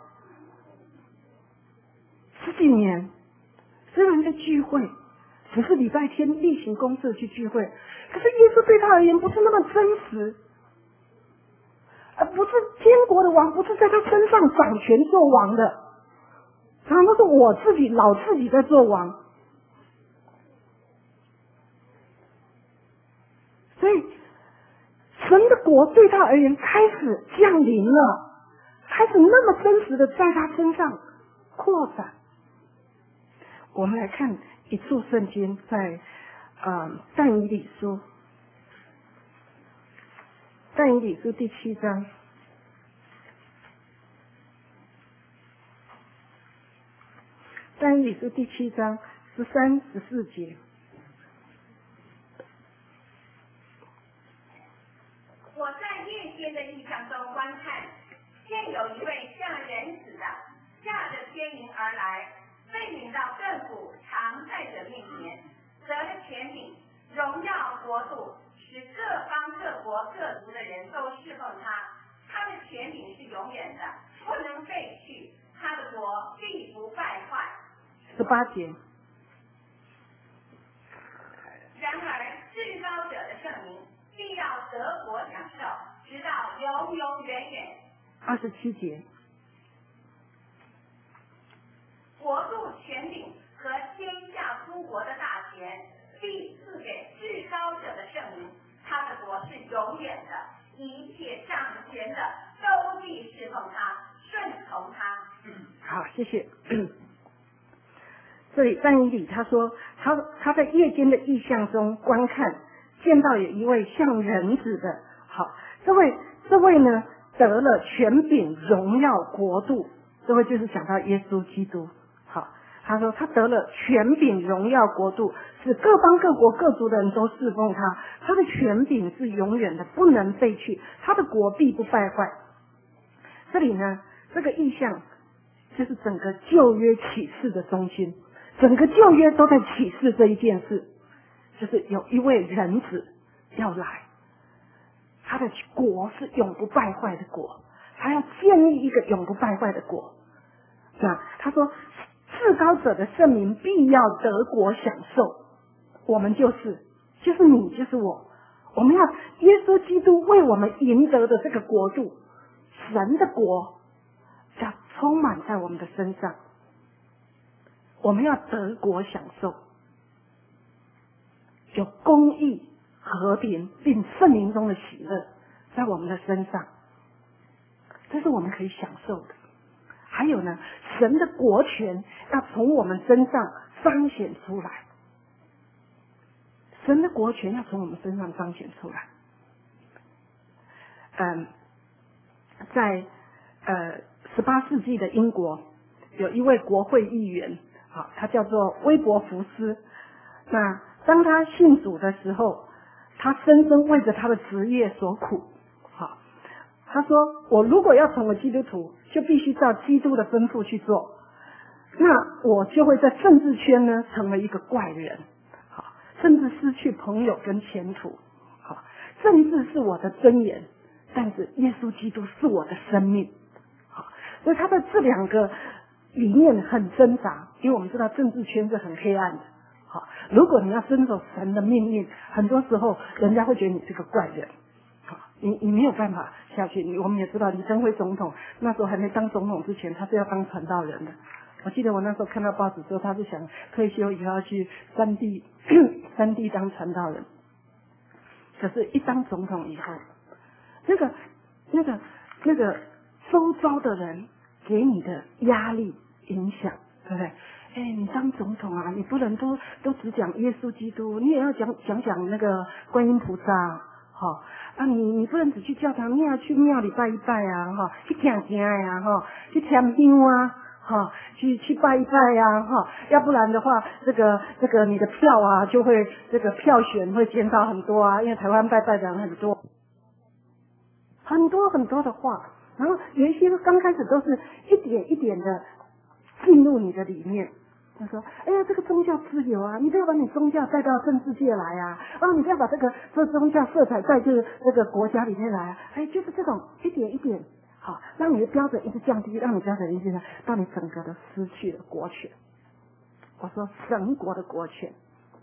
十几年，虽然在聚会，只是礼拜天例行公事去聚会，可是耶稣对他而言不是那么真实，而不是天国的王不是在他身上掌权做王的，常常都是我自己老自己在做王。所以神的国对他而言开始降临了，开始那么真实的在他身上扩展。我们来看一处圣经，在呃但以理书，但以理书第七章，但以理书第七章十三十四节。 我在夜间的异象中观看，见有一位像人子的驾着天云而来，被领到亘古常在者面前，得了权柄、荣耀、国度，使各方各国各族的人都侍奉他。他的权柄是永远的，不能废去，他的国必不败坏。 十八节。 然而至高者的圣名必要得国享受，直到永永远远。 二十七节。 国度权柄和天下诸国的大权必赐给至高者的圣名，他的国是永远的，一切掌权的都必侍奉他，顺从他。 好，谢谢。这里但以理他说，他他在夜间的异象中观看，见到有一位像人子的，好，这位这位呢得了权柄、荣耀、国度，这位就是讲到耶稣基督。好，他说他得了权柄、荣耀、国度，使各方各国各族的人都侍奉他。他的权柄是永远的，不能废去，他的国必不败坏。这里呢，这个意象就是整个旧约启示的中心，整个旧约都在启示这一件事，就是有一位人子要来，他的国是永不败坏的国，他要建立一个永不败坏的国。那他说至高者的圣名必要得国享受，我们就是就是你就是我，我们要耶稣基督为我们赢得的这个国度，神的国要充满在我们的身上。我们要得国享受，有公义、和平，并圣灵中的喜乐在我们的身上，这是我们可以享受的。还有呢，神的国权要从我们身上彰显出来，神的国权要从我们身上彰显出来。嗯，在呃十八世纪的英国，有一位国会议员，好，他叫做威伯福斯。那当他信主的时候，他深深为着他的职业所苦。好，他说：“我如果要成为基督徒，就必须照基督的吩咐去做。那我就会在政治圈呢成为一个怪人，好，甚至失去朋友跟前途。好，政治是我的尊严，但是耶稣基督是我的生命。好，所以他的这两个理念很挣扎，因为我们知道政治圈是很黑暗的。好，如果你要遵守神的命令，很多时候人家会觉得你是个怪人。好，你你没有办法下去。你我们也知道，李登辉总统那时候还没当总统之前，他是要当传道人的。我记得我那时候看到报纸说，他是想退休以后要去山地山地当传道人。可是，一当总统以后，那个那个那个周遭的人给你的压力影响，对不对？哎，你当总统啊，你不能都都只讲耶稣基督，你也要讲讲讲那个观音菩萨，哈、哦、啊，你你不能只去教堂，你也要去庙里拜一拜啊，哈、哦，去听经呀，哈，去添香啊，哈、哦，去去拜一拜呀，哈、哦，要不然的话，这个这个你的票啊，就会这个票选会减少很多啊，因为台湾拜拜的人很多，很多很多的话，然后有一些刚开始都是一点一点的进入你的里面。他说：“哎呀，这个宗教自由啊，你不要把你宗教带到政治界来啊！啊，你不要把这个这宗教色彩带进这个国家里面来、啊。哎，就是这种一点一点，好，让你的标准一直降低，让你标准一直到你整个都失去了国权。我说神国的国权，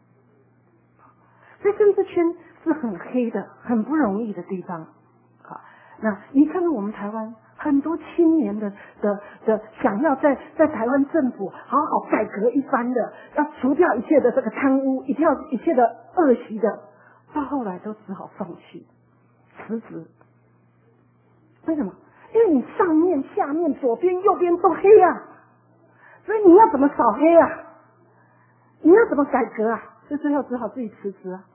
所以政治圈是很黑的，很不容易的地方。好，那你看看我们台湾。”很多青年的的的想要在在台湾政府好好改革一番的，要除掉一切的这个贪污，一切一切的恶习的，到后来都只好放弃辞职。为什么？因为你上面、下面、左边、右边都黑啊，所以你要怎么扫黑啊？你要怎么改革啊？就最后只好自己辞职啊。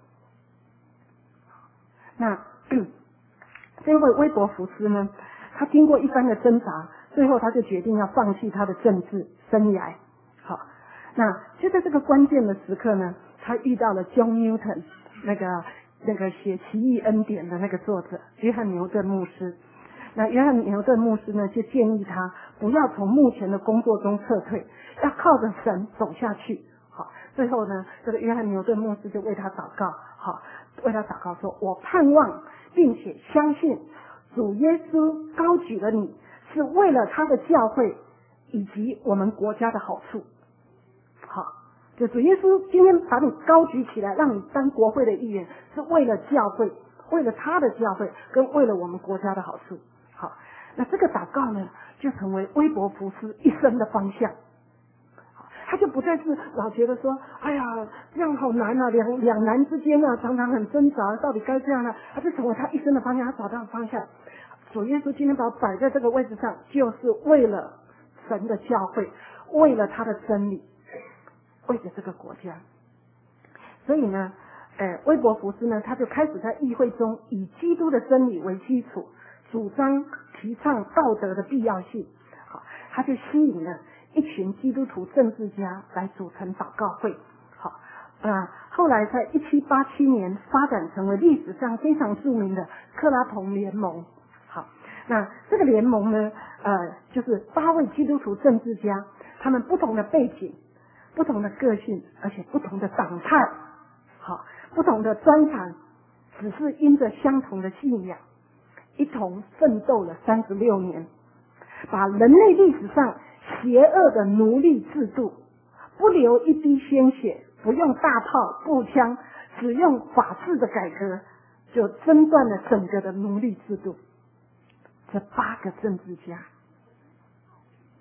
那这位威伯福斯呢？他经过一番的挣扎，最后他就决定要放弃他的政治生涯。好，那就在这个关键的时刻呢，他遇到了 John Newton， 那个那个写《奇异恩典》的那个作者约翰牛顿牧师。那约翰牛顿牧师呢，就建议他不要从目前的工作中撤退，要靠着神走下去。好，最后呢，这个约翰牛顿牧师就为他祷告，好，为他祷告说：“我盼望并且相信。”主耶稣高举了你，是为了他的教会以及我们国家的好处。好，就主耶稣今天把你高举起来，让你当国会的议员，是为了教会，为了他的教会，跟为了我们国家的好处。好，那这个祷告呢，就成为威伯福斯一生的方向。他就不再是老觉得说，哎呀，这样好难啊，两两难之间啊，常常很挣扎，到底该这样呢？他就成为他一生的方向，他找到方向。主耶稣今天把我摆在这个位置上，就是为了神的教会，为了他的真理，为了这个国家。所以呢，呃，威伯福斯呢，他就开始在议会中以基督的真理为基础，主张提倡道德的必要性。好，他就吸引了一群基督徒政治家来组成祷告会。好，呃，后来在一七八七年发展成为历史上非常著名的克拉同联盟。好，那这个联盟呢，呃，就是八位基督徒政治家，他们不同的背景、不同的个性，而且不同的党派，好，不同的专长，只是因着相同的信仰，一同奋斗了三十六年，把人类历史上邪恶的奴隶制度，不流一滴鲜血，不用大炮、步枪，只用法治的改革，就挣断了整个的奴隶制度。这八个政治家，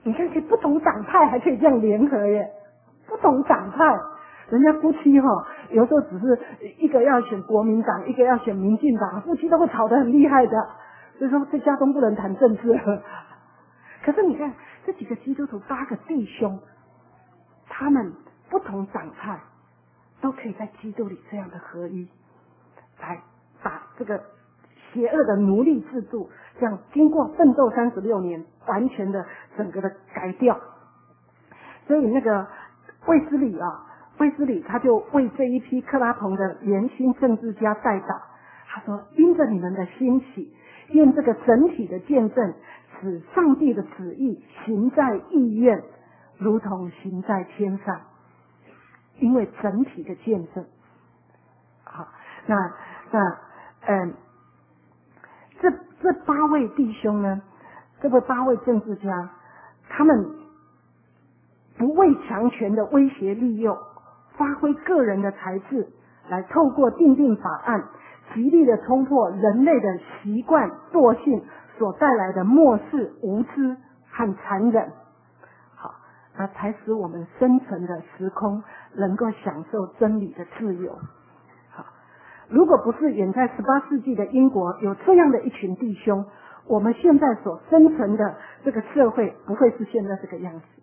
你看，可以不同党派还可以这样联合耶，不同党派，人家夫妻哈、哦，有时候只是一个要选国民党，一个要选民进党，夫妻都会吵得很厉害的。所以说，在家中不能谈政治。可是你看，这几个基督徒八个弟兄，他们不同党派，都可以在基督里这样的合一，来把这个邪恶的奴隶制度，这样经过奋斗三十六年，完全的整个的改掉。所以那个卫斯理啊，卫斯理他就为这一批克拉同的年轻政治家代祷，他说：因着你们的兴起，愿这个整体的见证，使上帝的旨意行在意愿，如同行在天上。因为整体的见证，好，那那嗯，这这八位弟兄呢，这个八位政治家，他们不畏强权的威胁利诱，发挥个人的才智，来透过订定法案，极力的冲破人类的习惯惰性所带来的漠视、无知和残忍。好，那才使我们生存的时空能够享受真理的自由。好，如果不是远在十八世纪的英国有这样的一群弟兄，我们现在所生存的这个社会不会是现在这个样子。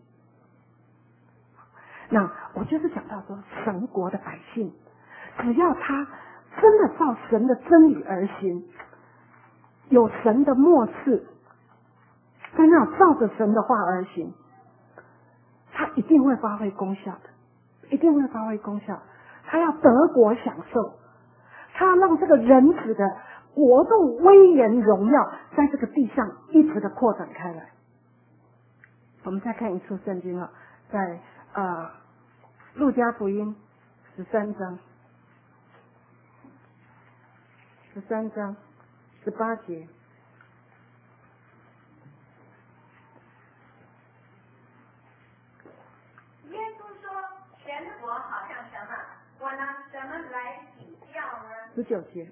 那我就是讲到说，神国的百姓，只要他真的照神的真理而行，有神的默示，在那照着神的话而行，他一定会发挥功效的，一定会发挥功效。他要得国享受，他要让这个人子的国度威严荣耀在这个地上一直的扩展开来。我们再看一处圣经啊，在呃路加福音十三章，十三章十八节。 耶稣说：“神的国好像什么？我拿什么来比较呢？” 十九节，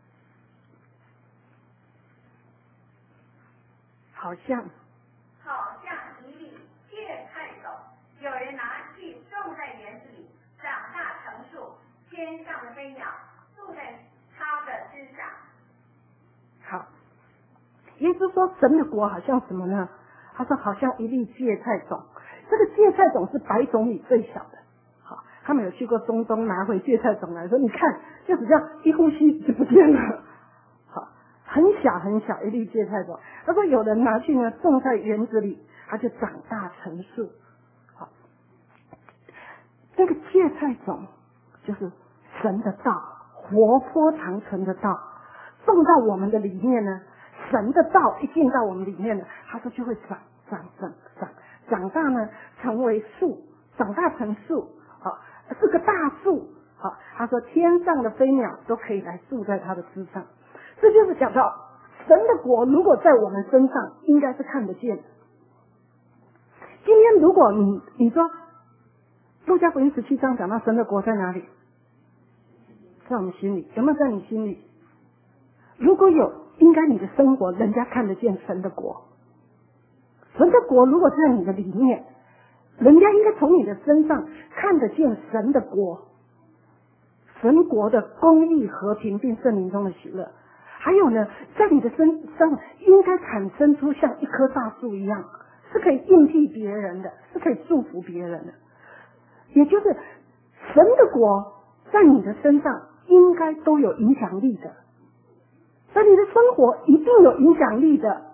好像好像一粒芥菜种，有人拿去种在园子里，长大成树，天上的飞鸟住在它的枝上。 好，耶稣说神的国好像什么呢？他说好像一粒芥菜种。这个芥菜种是百种里最小的。好，他们有去过中东拿回芥菜种来说，你看，就只这样一呼吸就不见了。好，很小很小一粒芥菜种。他说有人拿去呢种在园子里，它就长大成树。好，这个芥菜种就是神的道，活泼长存的道，种到我们的里面呢，神的道一进到我们里面呢，他说就会长长长长长大呢，成为树，长大成树，好，是个大树。好，他说天上的飞鸟都可以来住在它的枝上。这就是讲到神的国如果在我们身上，应该是看得见的。今天如果你你说路加福音十七章讲到神的国在哪里？在我们心里，有没有在你心里？如果有，应该你的生活人家看得见神的国。神的国如果在你的里面，人家应该从你的身上看得见神的国，神国的公义、和平并圣灵中的喜乐。还有呢，在你的身上应该产生出像一棵大树一样，是可以应替别人的，是可以祝福别人的。也就是神的国在你的身上应该都有影响力的，在你的生活一定有影响力的。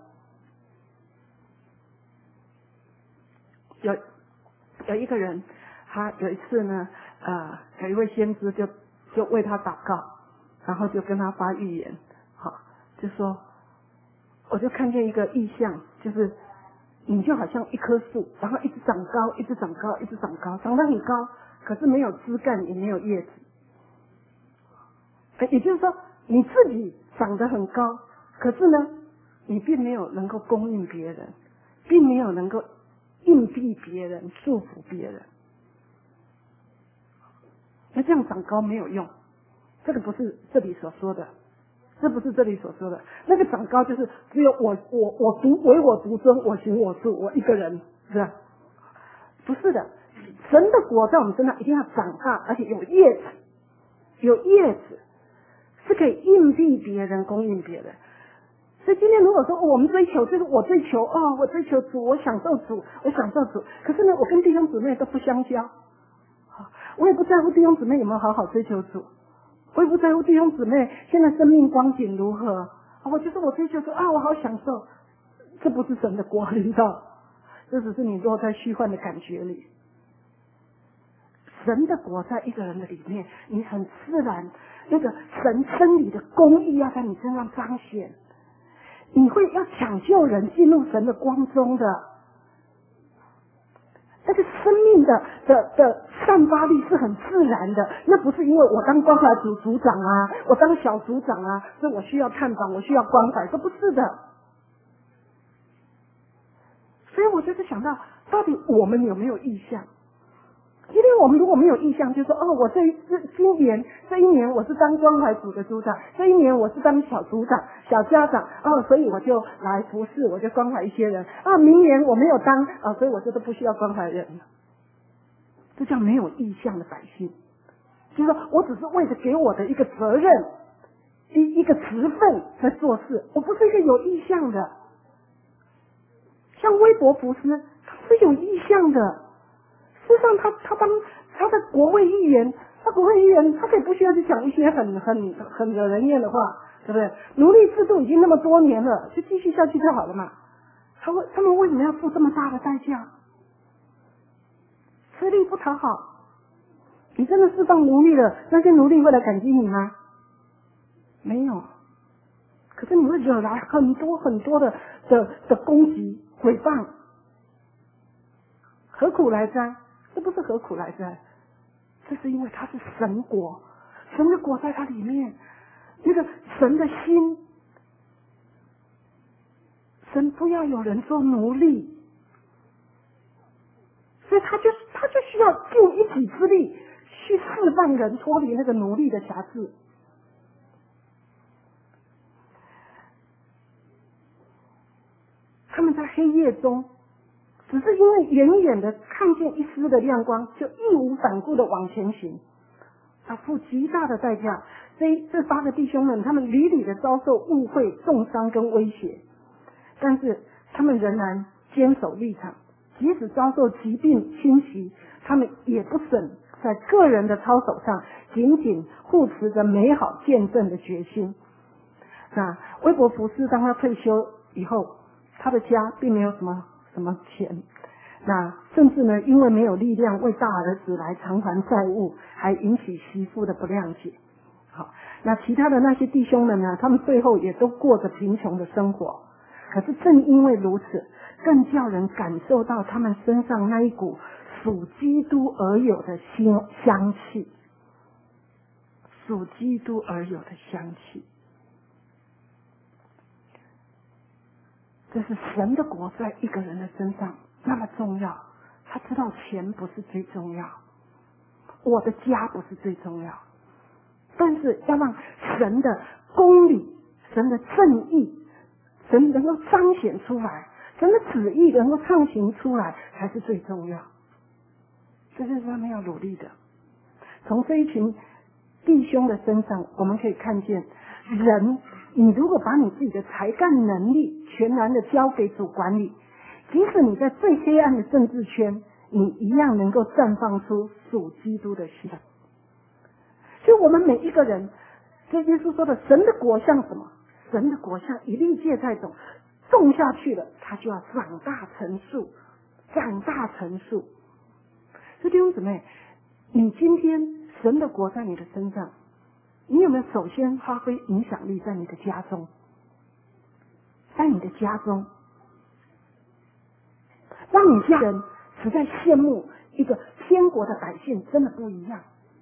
有有一个人，他有一次呢，呃，有一位先知就就为他祷告，然后就跟他发预言，好，就说，我就看见一个异象，就是你就好像一棵树，然后一直长高，一直长高，一直长高，长得很高，可是没有枝干，也没有叶子。也就是说，你自己长得很高，可是呢，你并没有能够供应别人，并没有能够应庇别人，祝福别人。那这样长高没有用，这个不是这里所说的，这不是这里所说的。那个长高就是只有我我我独唯我独尊，我行我素，我一个人是吧？不是的，神的果在我们身上一定要长大，而且有叶子，有叶子是可以应替别人，供应别人。所以今天如果说、哦、我们追求，就是我追求哦，我追求主，我享受主，我享受主，可是呢，我跟弟兄姊妹都不相交，我也不在乎弟兄姊妹有没有好好追求主，我也不在乎弟兄姊妹现在生命光景如何，我就是我追求主啊，我好享受，这不是神的国，你知道，这只是你落在虚幻的感觉里。神的国在一个人的里面，你很自然，那个神真理的公义要在你身上彰显。你会要抢救人进入神的光中的，那个生命的的的散发力是很自然的，那不是因为我当关怀组组长啊，我当小组长啊，所以我需要探访，我需要关怀，这不是的。所以我就是想到，到底我们有没有意向？今天我们如果没有意向，就说哦，我这这今年这一年我是当关怀组的组长，这一年我是当小组长、小家长，哦，所以我就来服侍，我就关怀一些人。啊，明年我没有当啊，所以我就都不需要关怀人了。这叫没有意向的百姓，就是说我只是为了给我的一个责任、一一个职分在做事，我不是一个有意向的。像微博福斯，他是有意向的。事实上他他当他的国会议员，他国会议员他可以不需要去讲一些很很很惹人厌的话，对不对？奴隶制度已经那么多年了，就继续下去就好了嘛。他会他们为什么要付这么大的代价？吃力不讨好，你真的释放奴隶了，那些奴隶会来感激你吗？没有。可是你会惹来很多很多的的的攻击、诽谤，何苦来哉？这不是何苦来哉，这是因为他是神国，神的国在他里面，那个神的心，神不要有人做奴隶，所以他就他就需要尽一己之力去释放人脱离那个奴隶的辖制。他们在黑夜中，只是因为远远的看见一丝的亮光，就义无反顾的往前行，要付极大的代价。这这八个弟兄们，他们屡屡的遭受误会、重伤跟威胁，但是他们仍然坚守立场，即使遭受疾病侵袭，他们也不省在个人的操守上紧紧护持着美好见证的决心。那威伯福斯当他退休以后，他的家并没有什么什么钱，那甚至呢，因为没有力量为大儿子来偿还债务，还引起媳妇的不谅解。好，那其他的那些弟兄们呢，他们最后也都过着贫穷的生活。可是正因为如此，更叫人感受到他们身上那一股属基督而有的香气，属基督而有的香气。这是神的国在一个人的身上那么重要，他知道钱不是最重要，我的家不是最重要，但是要让神的公理、神的正义、神能够彰显出来，神的旨意能够畅行出来才是最重要。这就是他们要努力的。从这一群弟兄的身上，我们可以看见人，你如果把你自己的才干能力全然的交给主管理，即使你在最黑暗的政治圈，你一样能够绽放出属基督的希望。所以我们每一个人，这耶稣说的神的国像什么？神的国像一粒芥菜种，种下去了，它就要长大成树，长大成树。所以弟兄姊妹，你今天神的国在你的身上，你有没有首先发挥影响力在你的家中？在你的家中，让你家人实在羡慕一个天国的百姓，真的不一样。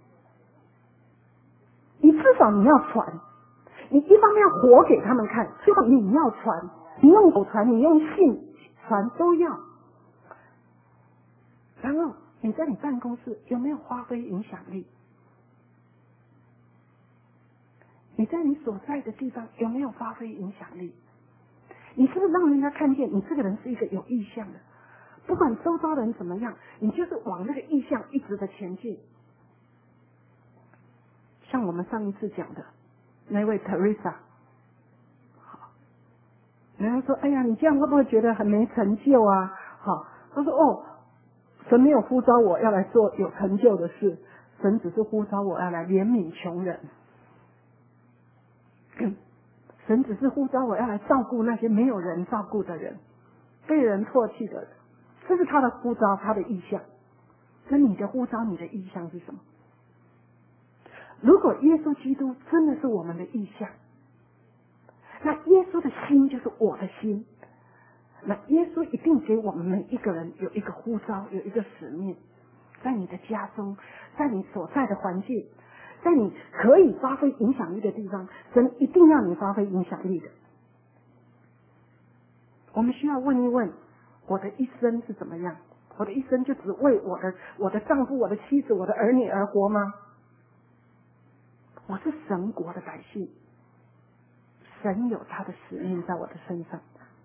你至少你要传，你一方面要活给他们看，最后你要传，你用口传，你用信传都要。然后你在你办公室有没有发挥影响力？你在你所在的地方有没有发挥影响力？你是不是让人家看见你这个人是一个有意向的， 不管周遭人怎么样，你就是往那个意向一直的前进。像我们上一次讲的那位 Teresa， 好，人家说，哎呀，你这样会不会觉得很没成就啊？好，他说，哦，神没有呼召我要来做有成就的事，神只是呼召我要来怜悯穷人。神只是呼召我要来照顾那些没有人照顾的人，被人唾弃的人，这是他的呼召，他的意向。那你的呼召，你的意向是什么？如果耶稣基督真的是我们的意向，那耶稣的心就是我的心，那耶稣一定给我们每一个人有一个呼召，有一个使命，在你的家中，在你所在的环境，在你可以发挥影响力的地方，神一定要你发挥影响力的。我们需要问一问，我的一生是怎么样？我的一生就只为我的我的丈夫、我的妻子、我的儿女而活吗？我是神国的百姓，神有他的使命在我的身上。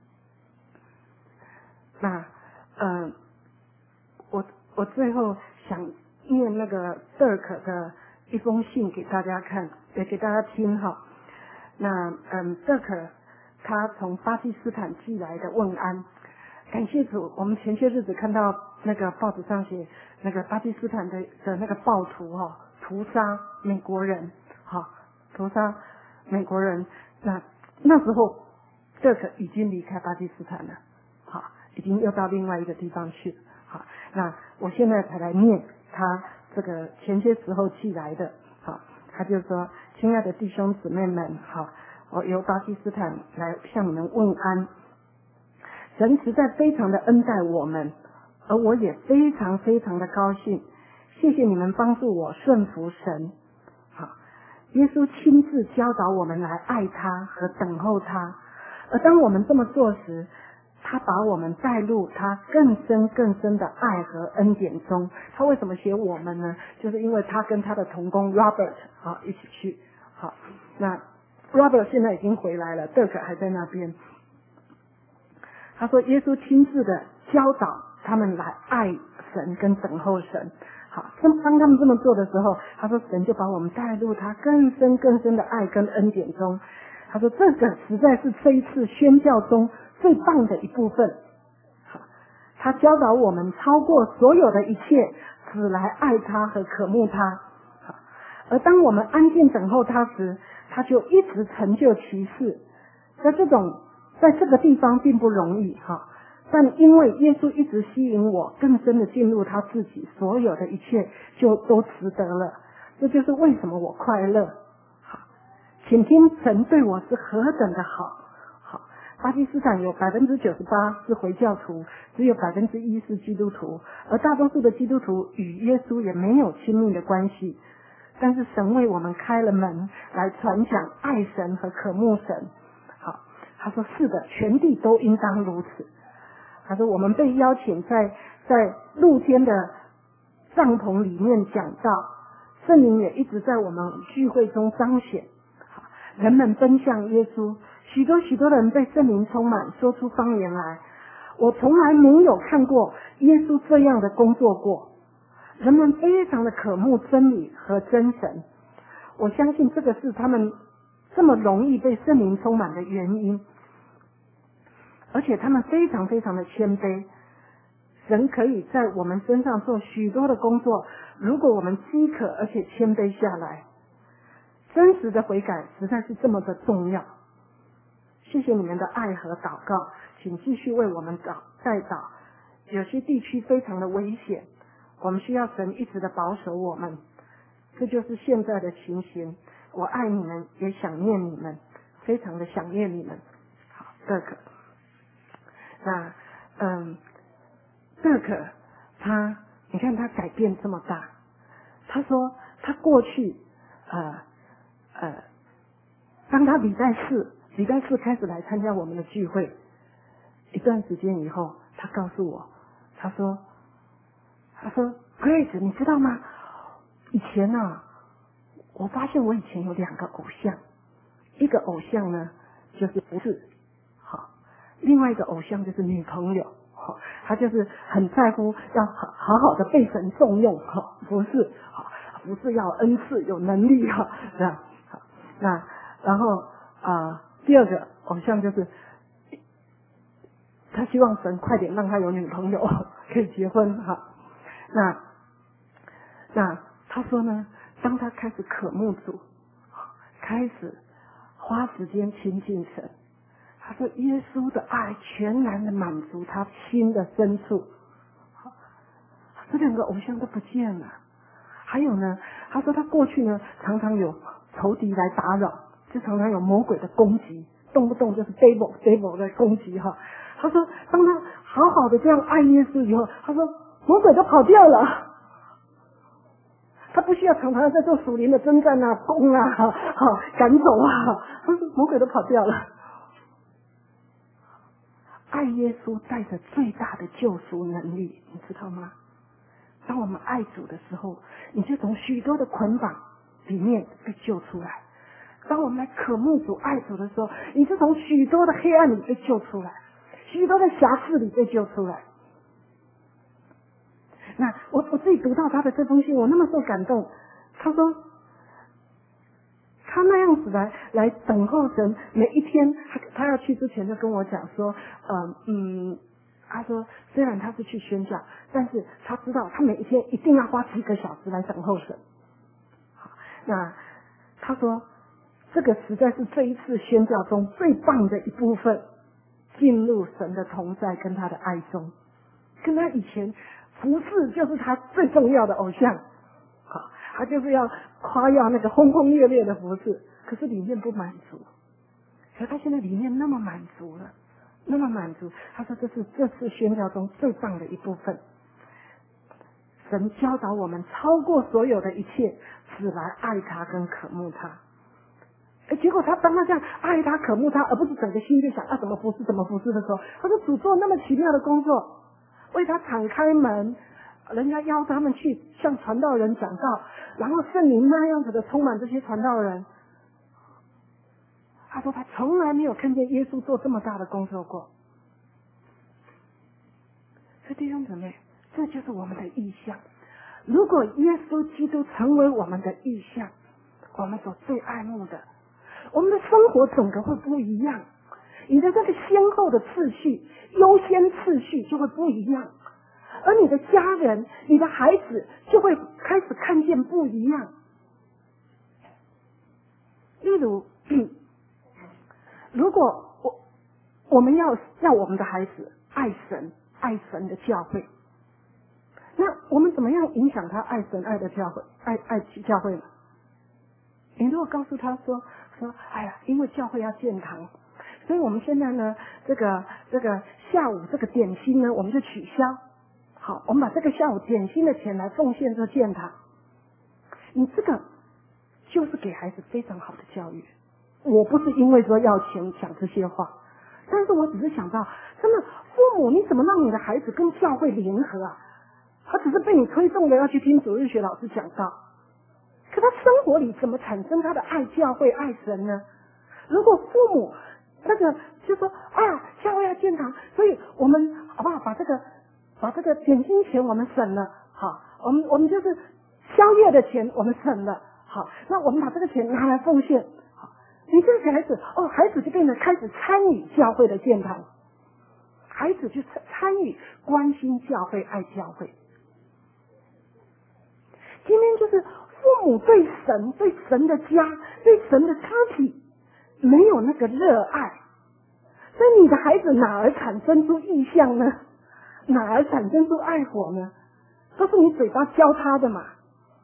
那呃，我我最后想念那个 Dirk 的一封信给大家看，也给大家听哈。那嗯 ，Dirk 他从巴基斯坦寄来的问安，感谢主，我们前些日子看到那个报纸上写，那个巴基斯坦的的那个暴徒哈、哦，屠杀美国人，哈，屠杀美国人。那那时候 Dirk 已经离开巴基斯坦了，好，已经又到另外一个地方去了。好，那我现在才来念他这个前些时候寄来的。好，他就说：“亲爱的弟兄姊妹们，好，我由巴基斯坦来向你们问安。神实在非常的恩待我们，而我也非常非常的高兴。谢谢你们帮助我顺服神。好，耶稣亲自教导我们来爱他和等候他，而当我们这么做时，他把我们带入他更深更深的爱和恩典中。他为什么写我们呢？就是因为他跟他的同工 Robert 好一起去。好，那 Robert 现在已经回来了， Dirk 还在那边。他说耶稣亲自的教导他们来爱神跟等候神。好，当他们这么做的时候，他说神就把我们带入他更深更深的爱跟恩典中。他说这个实在是这一次宣教中最棒的一部分。好，他教导我们超过所有的一切，只来爱他和渴慕他。好，而当我们安静等候他时，他就一直成就其事。在这种在这个地方并不容易哈，但因为耶稣一直吸引我更深的进入他自己，所有的一切就都值得了。这就是为什么我快乐。好，请听神对我是何等的好。好，巴基斯坦有百分之九十八是回教徒，只有百分之一是基督徒，而大多数的基督徒与耶稣也没有亲密的关系。但是神为我们开了门，来传讲爱神和渴慕神。好，他说是的，全地都应当如此。他说我们被邀请在在露天的帐篷里面讲道，圣灵也一直在我们聚会中彰显。好，人们奔向耶稣，许多许多人被圣灵充满，说出方言来。我从来没有看过耶稣这样的工作过。人们非常的渴慕真理和真神，我相信这个是他们这么容易被圣灵充满的原因。而且他们非常非常的谦卑，神可以在我们身上做许多的工作，如果我们饥渴而且谦卑下来。真实的悔改实在是这么的重要。谢谢你们的爱和祷告，请继续为我们祷代祷。有些地区非常的危险，我们需要神一直的保守我们，这就是现在的情形。我爱你们，也想念你们，非常的想念你们。好，这个，那嗯，这个他，你看他改变这么大。他说他过去，呃呃，当他礼拜四礼拜四开始来参加我们的聚会，一段时间以后，他告诉我，他说。他说 Grace 你知道吗，以前啊我发现我以前有两个偶像，一个偶像呢就是不是好，另外一个偶像就是女朋友他就是很在乎要好好好的被神重用，不是不是要恩赐有能力哈，这样。那然后啊、呃，第二个偶像就是他希望神快点让他有女朋友可以结婚哈。那那他说呢，当他开始渴慕主，开始花时间亲近神，他说耶稣的爱全然的满足他心的深处，这两个偶像都不见了。还有呢，他说他过去呢常常有仇敌来打扰，就常常有魔鬼的攻击，动不动就是 devil devil 的攻击哈。他说当他好好的这样爱耶稣以后，他说魔鬼都跑掉了，他不需要常常在做属灵的征战啊、攻啊、好赶走啊，他说魔鬼都跑掉了。爱耶稣带着最大的救赎能力，你知道吗？当我们爱主的时候，你就从许多的捆绑里面被救出来；当我们来渴慕主、爱主的时候，你就从许多的黑暗里被救出来，许多的瑕疵里被救出来。那我我自己读到他的这封信，我那么受感动。他说，他那样子来来等候神，每一天他他要去之前就跟我讲说，呃嗯，他说虽然他是去宣教，但是他知道他每一天一定要花几个小时来等候神。好，那他说这个实在是这一次宣教中最棒的一部分，进入神的同在跟他的爱中，跟他以前服侍就是他最重要的偶像。好，他就是要夸耀那个轰轰烈烈的服侍，可是里面不满足。可是他现在里面那么满足了，那么满足。他说这是这次宣教中最棒的一部分。神教导我们超过所有的一切，只来爱他跟渴慕他。哎，结果他当他这样爱他、渴慕他，而不是整个心就想啊怎么服侍怎么服侍的时候，他说主做那么奇妙的工作，为他敞开门。人家邀他们去向传道人讲道，然后圣灵那样子的充满这些传道人。他说他从来没有看见耶稣做这么大的工作过。所以弟兄姊妹，这就是我们的意向。如果耶稣基督成为我们的意向，我们所最爱慕的，我们的生活整个会不一样。你的这个先后的次序、优先次序就会不一样。而你的家人、你的孩子就会开始看见不一样。例如，如果我我们要让我们的孩子爱神、爱神的教会，那我们怎么样影响他爱神、爱的教会、爱爱教会呢？你如果告诉他说说，哎呀，因为教会要建堂，所以我们现在呢，这个这个下午这个点心呢，我们就取消。好，我们把这个下午点心的钱来奉献做建堂。你这个就是给孩子非常好的教育。我不是因为说要钱讲这些话，但是我只是想到，真的父母你怎么让你的孩子跟教会联合啊？他只是被你推动的要去听主日学老师讲道，可他生活里怎么产生他的爱教会、爱神呢？如果父母那个就说啊，教会要建堂，所以我们好不好把这个。把这个点心钱我们省了，好，我们我们就是宵夜的钱我们省了，好，那我们把这个钱拿来奉献，好，你这个孩子哦，孩子就变得开始参与教会的建堂，孩子就参与关心教会、爱教会。今天就是父母对神、对神的家、对神的肢体没有那个热爱，所以你的孩子哪儿产生出意向呢？哪儿产生出爱火呢？都是你嘴巴教他的嘛。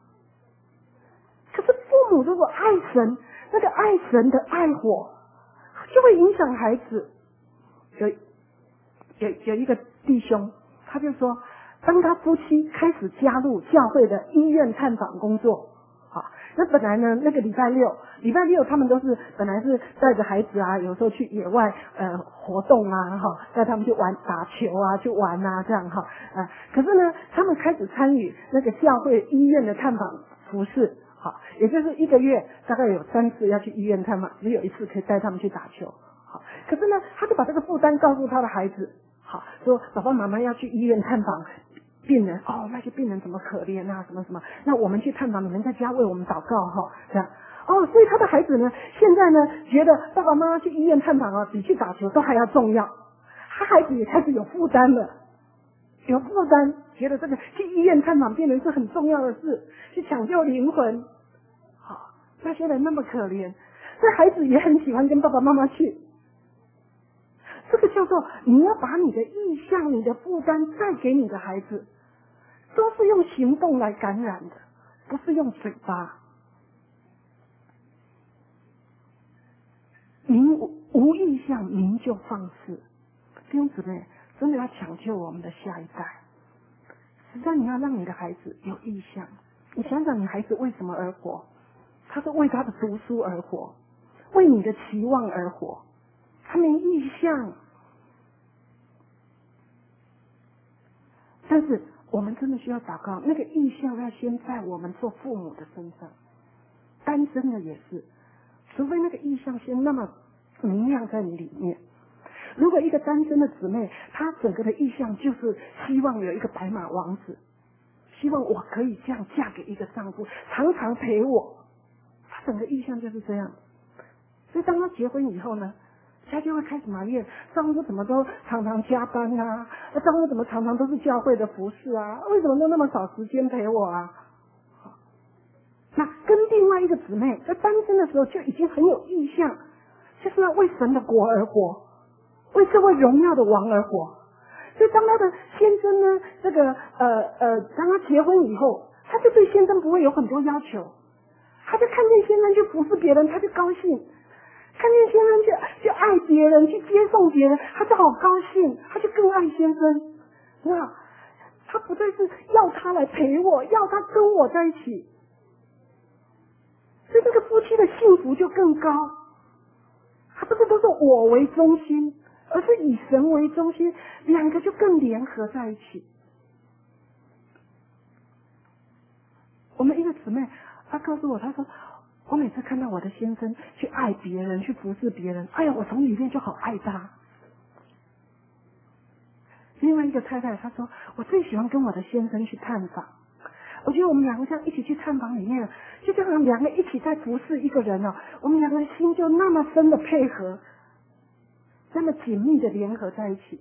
可是父母如果爱神，那个爱神的爱火就会影响孩子。有有有一个弟兄，他就说，当他夫妻开始加入教会的医院探访工作，好，那本来呢，那个礼拜六，礼拜六他们都是本来是带着孩子啊，有时候去野外呃活动啊，哈，带他们去玩打球啊，去玩啊，这样哈，啊，可是呢，他们开始参与那个教会医院的探访服事，好，也就是一个月大概有三次要去医院探访，只有一次可以带他们去打球，好，可是呢，他就把这个负担告诉他的孩子， 好，说爸爸妈妈要去医院探访病人，哦，那些病人怎么可怜啊，什么什么，那我们去探访，你们在家为我们祷告哈，这样。哦，所以他的孩子呢，现在呢，觉得爸爸妈妈去医院探访啊，比去打球都还要重要。他孩子也开始有负担了，有负担，觉得这个去医院探访病人是很重要的事，去抢救灵魂。好，那些人那么可怜，这孩子也很喜欢跟爸爸妈妈去。这个叫做你要把你的意向、你的负担带给你的孩子，都是用行动来感染的，不是用嘴巴。民无意向，民就放肆。弟兄姊妹，真的要抢救我们的下一代。实在你要让你的孩子有意向。你想想，你孩子为什么而活？他是为他的读书而活，为你的期望而活。他没意向。但是我们真的需要祷告，那个意向要先在我们做父母的身上。单身的也是，除非那个意向先那么明亮在你里面。如果一个单身的姊妹，她整个的意向就是希望有一个白马王子，希望我可以这样嫁给一个丈夫，常常陪我，她整个意向就是这样。所以当她结婚以后呢，她就会开始埋怨丈夫怎么都常常加班啊，丈夫怎么常常都是教会的服侍啊，为什么都那么少时间陪我啊？那跟另外一个姊妹在单身的时候就已经很有意向，就是要为神的国而活，为这位荣耀的王而活。所以当他的先生呢，这个呃呃，当他结婚以后，他就对先生不会有很多要求，他就看见先生去服侍别人，他就高兴；看见先生去去爱别人，去接送别人，他就好高兴，他就更爱先生。那他不再是要他来陪我，要他跟我在一起。所以这个夫妻的幸福就更高，他不是都是我为中心，而是以神为中心，两个就更联合在一起。我们一个姊妹，她告诉我，她说我每次看到我的先生去爱别人，去服侍别人，哎呀，我从里面就好爱他。另外一个太太她说，我最喜欢跟我的先生去探访，我觉得我们两个这样一起去探访里面，就这样两个一起在服侍一个人哦，我们两个的心就那么深的配合，那么紧密的联合在一起。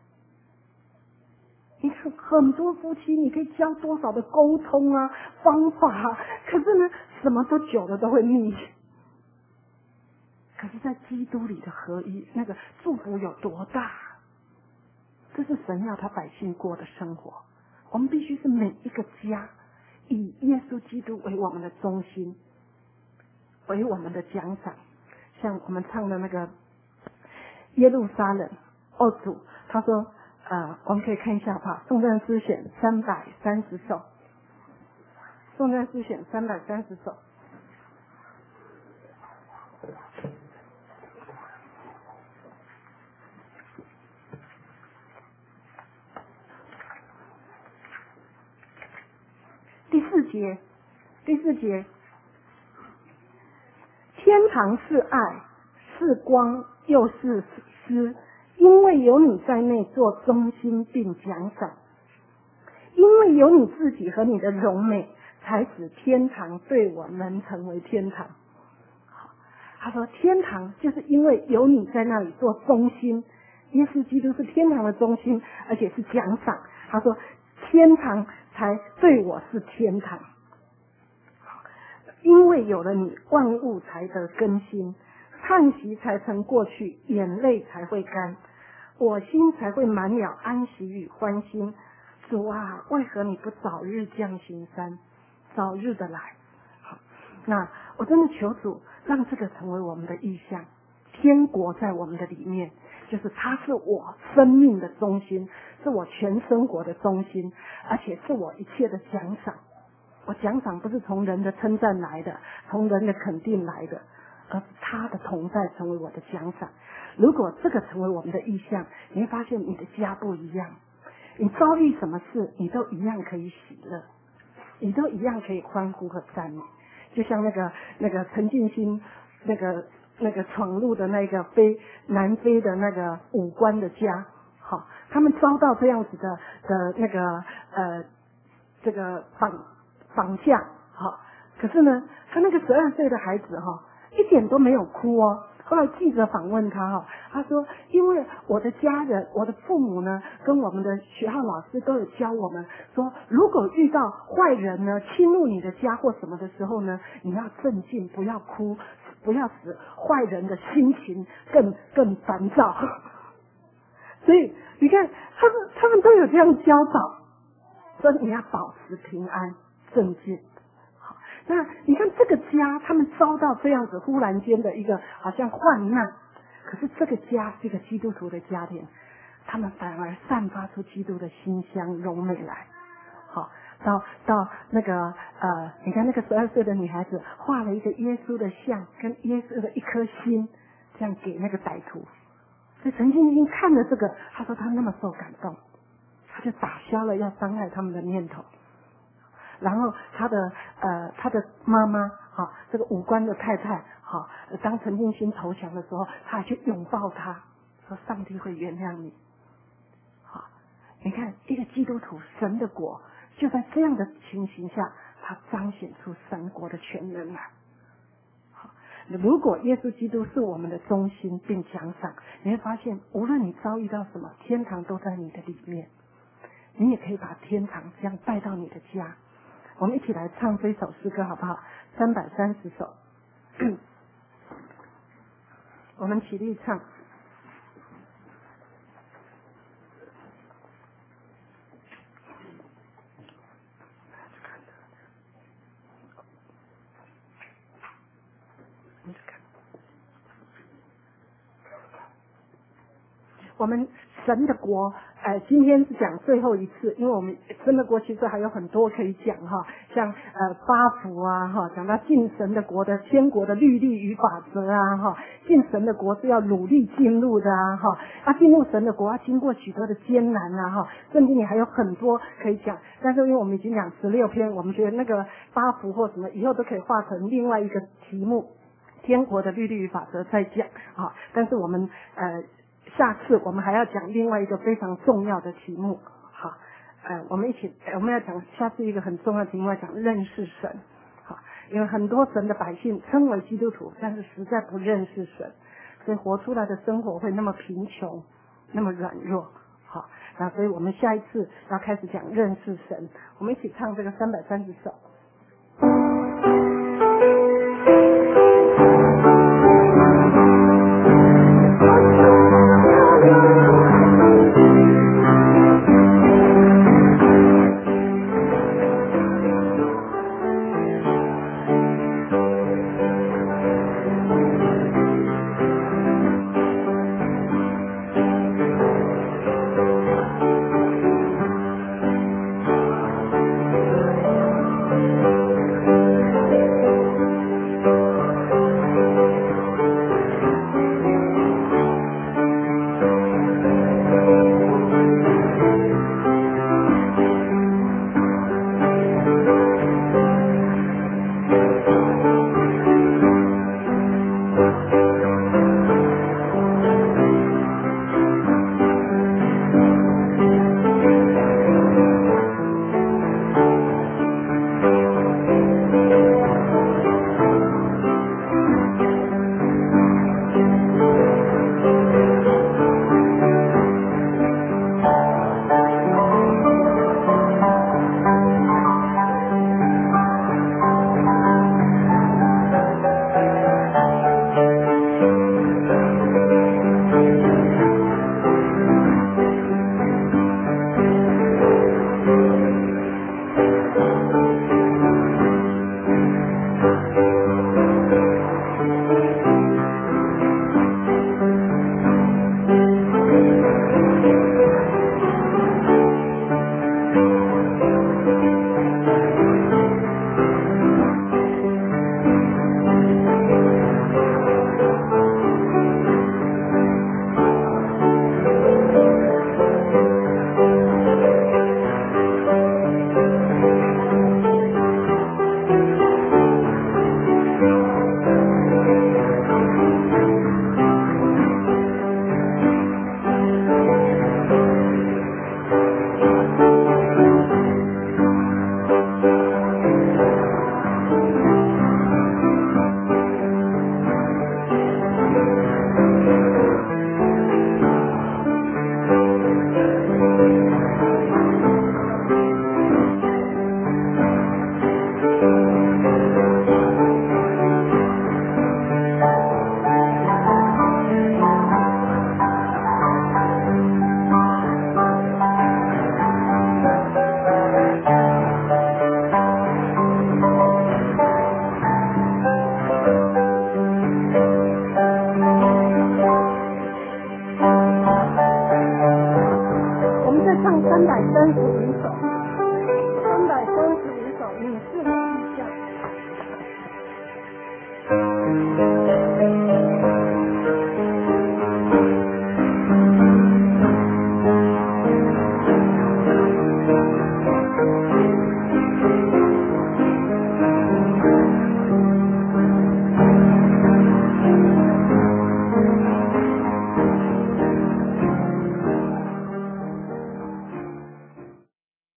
你看很多夫妻，你可以教多少的沟通啊、方法啊，可是呢，什么都久了都会腻。可是，在基督里的合一，那个祝福有多大？这是神要他百姓过的生活。我们必须是每一个家以耶稣基督为我们的中心，为我们的奖赏。像我们唱的那个耶路撒冷，哦主，他说呃，我们可以看一下吧，颂赞诗选三百三十首，颂赞诗选三百三十首。第四节，第四节，天堂是爱，是光，又是诗，因为有你在内做中心并奖赏，因为有你自己和你的荣美，才使天堂对我能成为天堂。他说天堂就是因为有你在那里做中心，耶稣基督是天堂的中心，而且是奖赏。他说天堂才对我是天堂，因为有了你，万物才得更新，叹息才曾过去，眼泪才会干，我心才会满了安息与欢心。主啊，为何你不早日降行山，早日的来？好，那我真的求主让这个成为我们的意象，天国在我们的里面，就是它是我生命的中心，是我全生活的中心，而且是我一切的奖赏。我奖赏不是从人的称赞来的，从人的肯定来的，而是他的同在成为我的奖赏。如果这个成为我们的意象，你会发现你的家不一样，你遭遇什么事你都一样可以喜乐，你都一样可以欢呼和赞美。就像那个那个陈进兴那个那个闯入的那个非南非的那个武官的家，好， 他们遭到这样子的的那个呃这个绑绑架，哈，可是呢，他那个十二岁的孩子哈，一点都没有哭哦。后来记者访问他哈，他说：“因为我的家人，我的父母呢，跟我们的学校老师都有教我们说，如果遇到坏人呢侵入你的家或什么的时候呢，你要镇静，不要哭，不要使坏人的心情更更烦躁。”所以你看，他们他们都有这样教导，说你要保持平安、镇静。那你看这个家，他们遭到这样子忽然间的一个好像患难，可是这个家是一个基督徒的家庭，他们反而散发出基督的馨香荣美来。好，到到那个呃，你看那个十二岁的女孩子画了一个耶稣的像，跟耶稣的一颗心，这样给那个歹徒。所以陈经经看了这个，他说他那么受感动，他就打消了要伤害他们的念头。然后他的呃他的妈妈哈、啊，这个武官的太太哈、啊，当陈进兴投降的时候，他还去拥抱他，说上帝会原谅你。好、啊，你看一个基督徒，神的国就在这样的情形下，他彰显出神国的全能来。好，如果耶稣基督是我们的中心并奖赏，你会发现无论你遭遇到什么，天堂都在你的里面，你也可以把天堂这样带到你的家。我们一起来唱这一首诗歌好不好？三百三十首，我们起立唱。我们神的国，呃，今天是讲最后一次，因为我们神的国其实还有很多可以讲哈，像呃八福啊哈，讲到进神的国的天国的律例与法则啊哈，进神的国是要努力进入的啊哈，啊进入神的国要经过许多的艰难啊哈，圣经里还有很多可以讲，但是因为我们已经讲十六篇，我们觉得那个八福或什么以后都可以化成另外一个题目，天国的律例与法则再讲啊，但是我们呃。下次我们还要讲另外一个非常重要的题目，好，呃，我们一起，我们要讲下次一个很重要的题目，要讲认识神，好，因为很多神的百姓称为基督徒，但是实在不认识神，所以活出来的生活会那么贫穷，那么软弱，好，那所以我们下一次要开始讲认识神，我们一起唱这个三百三十首。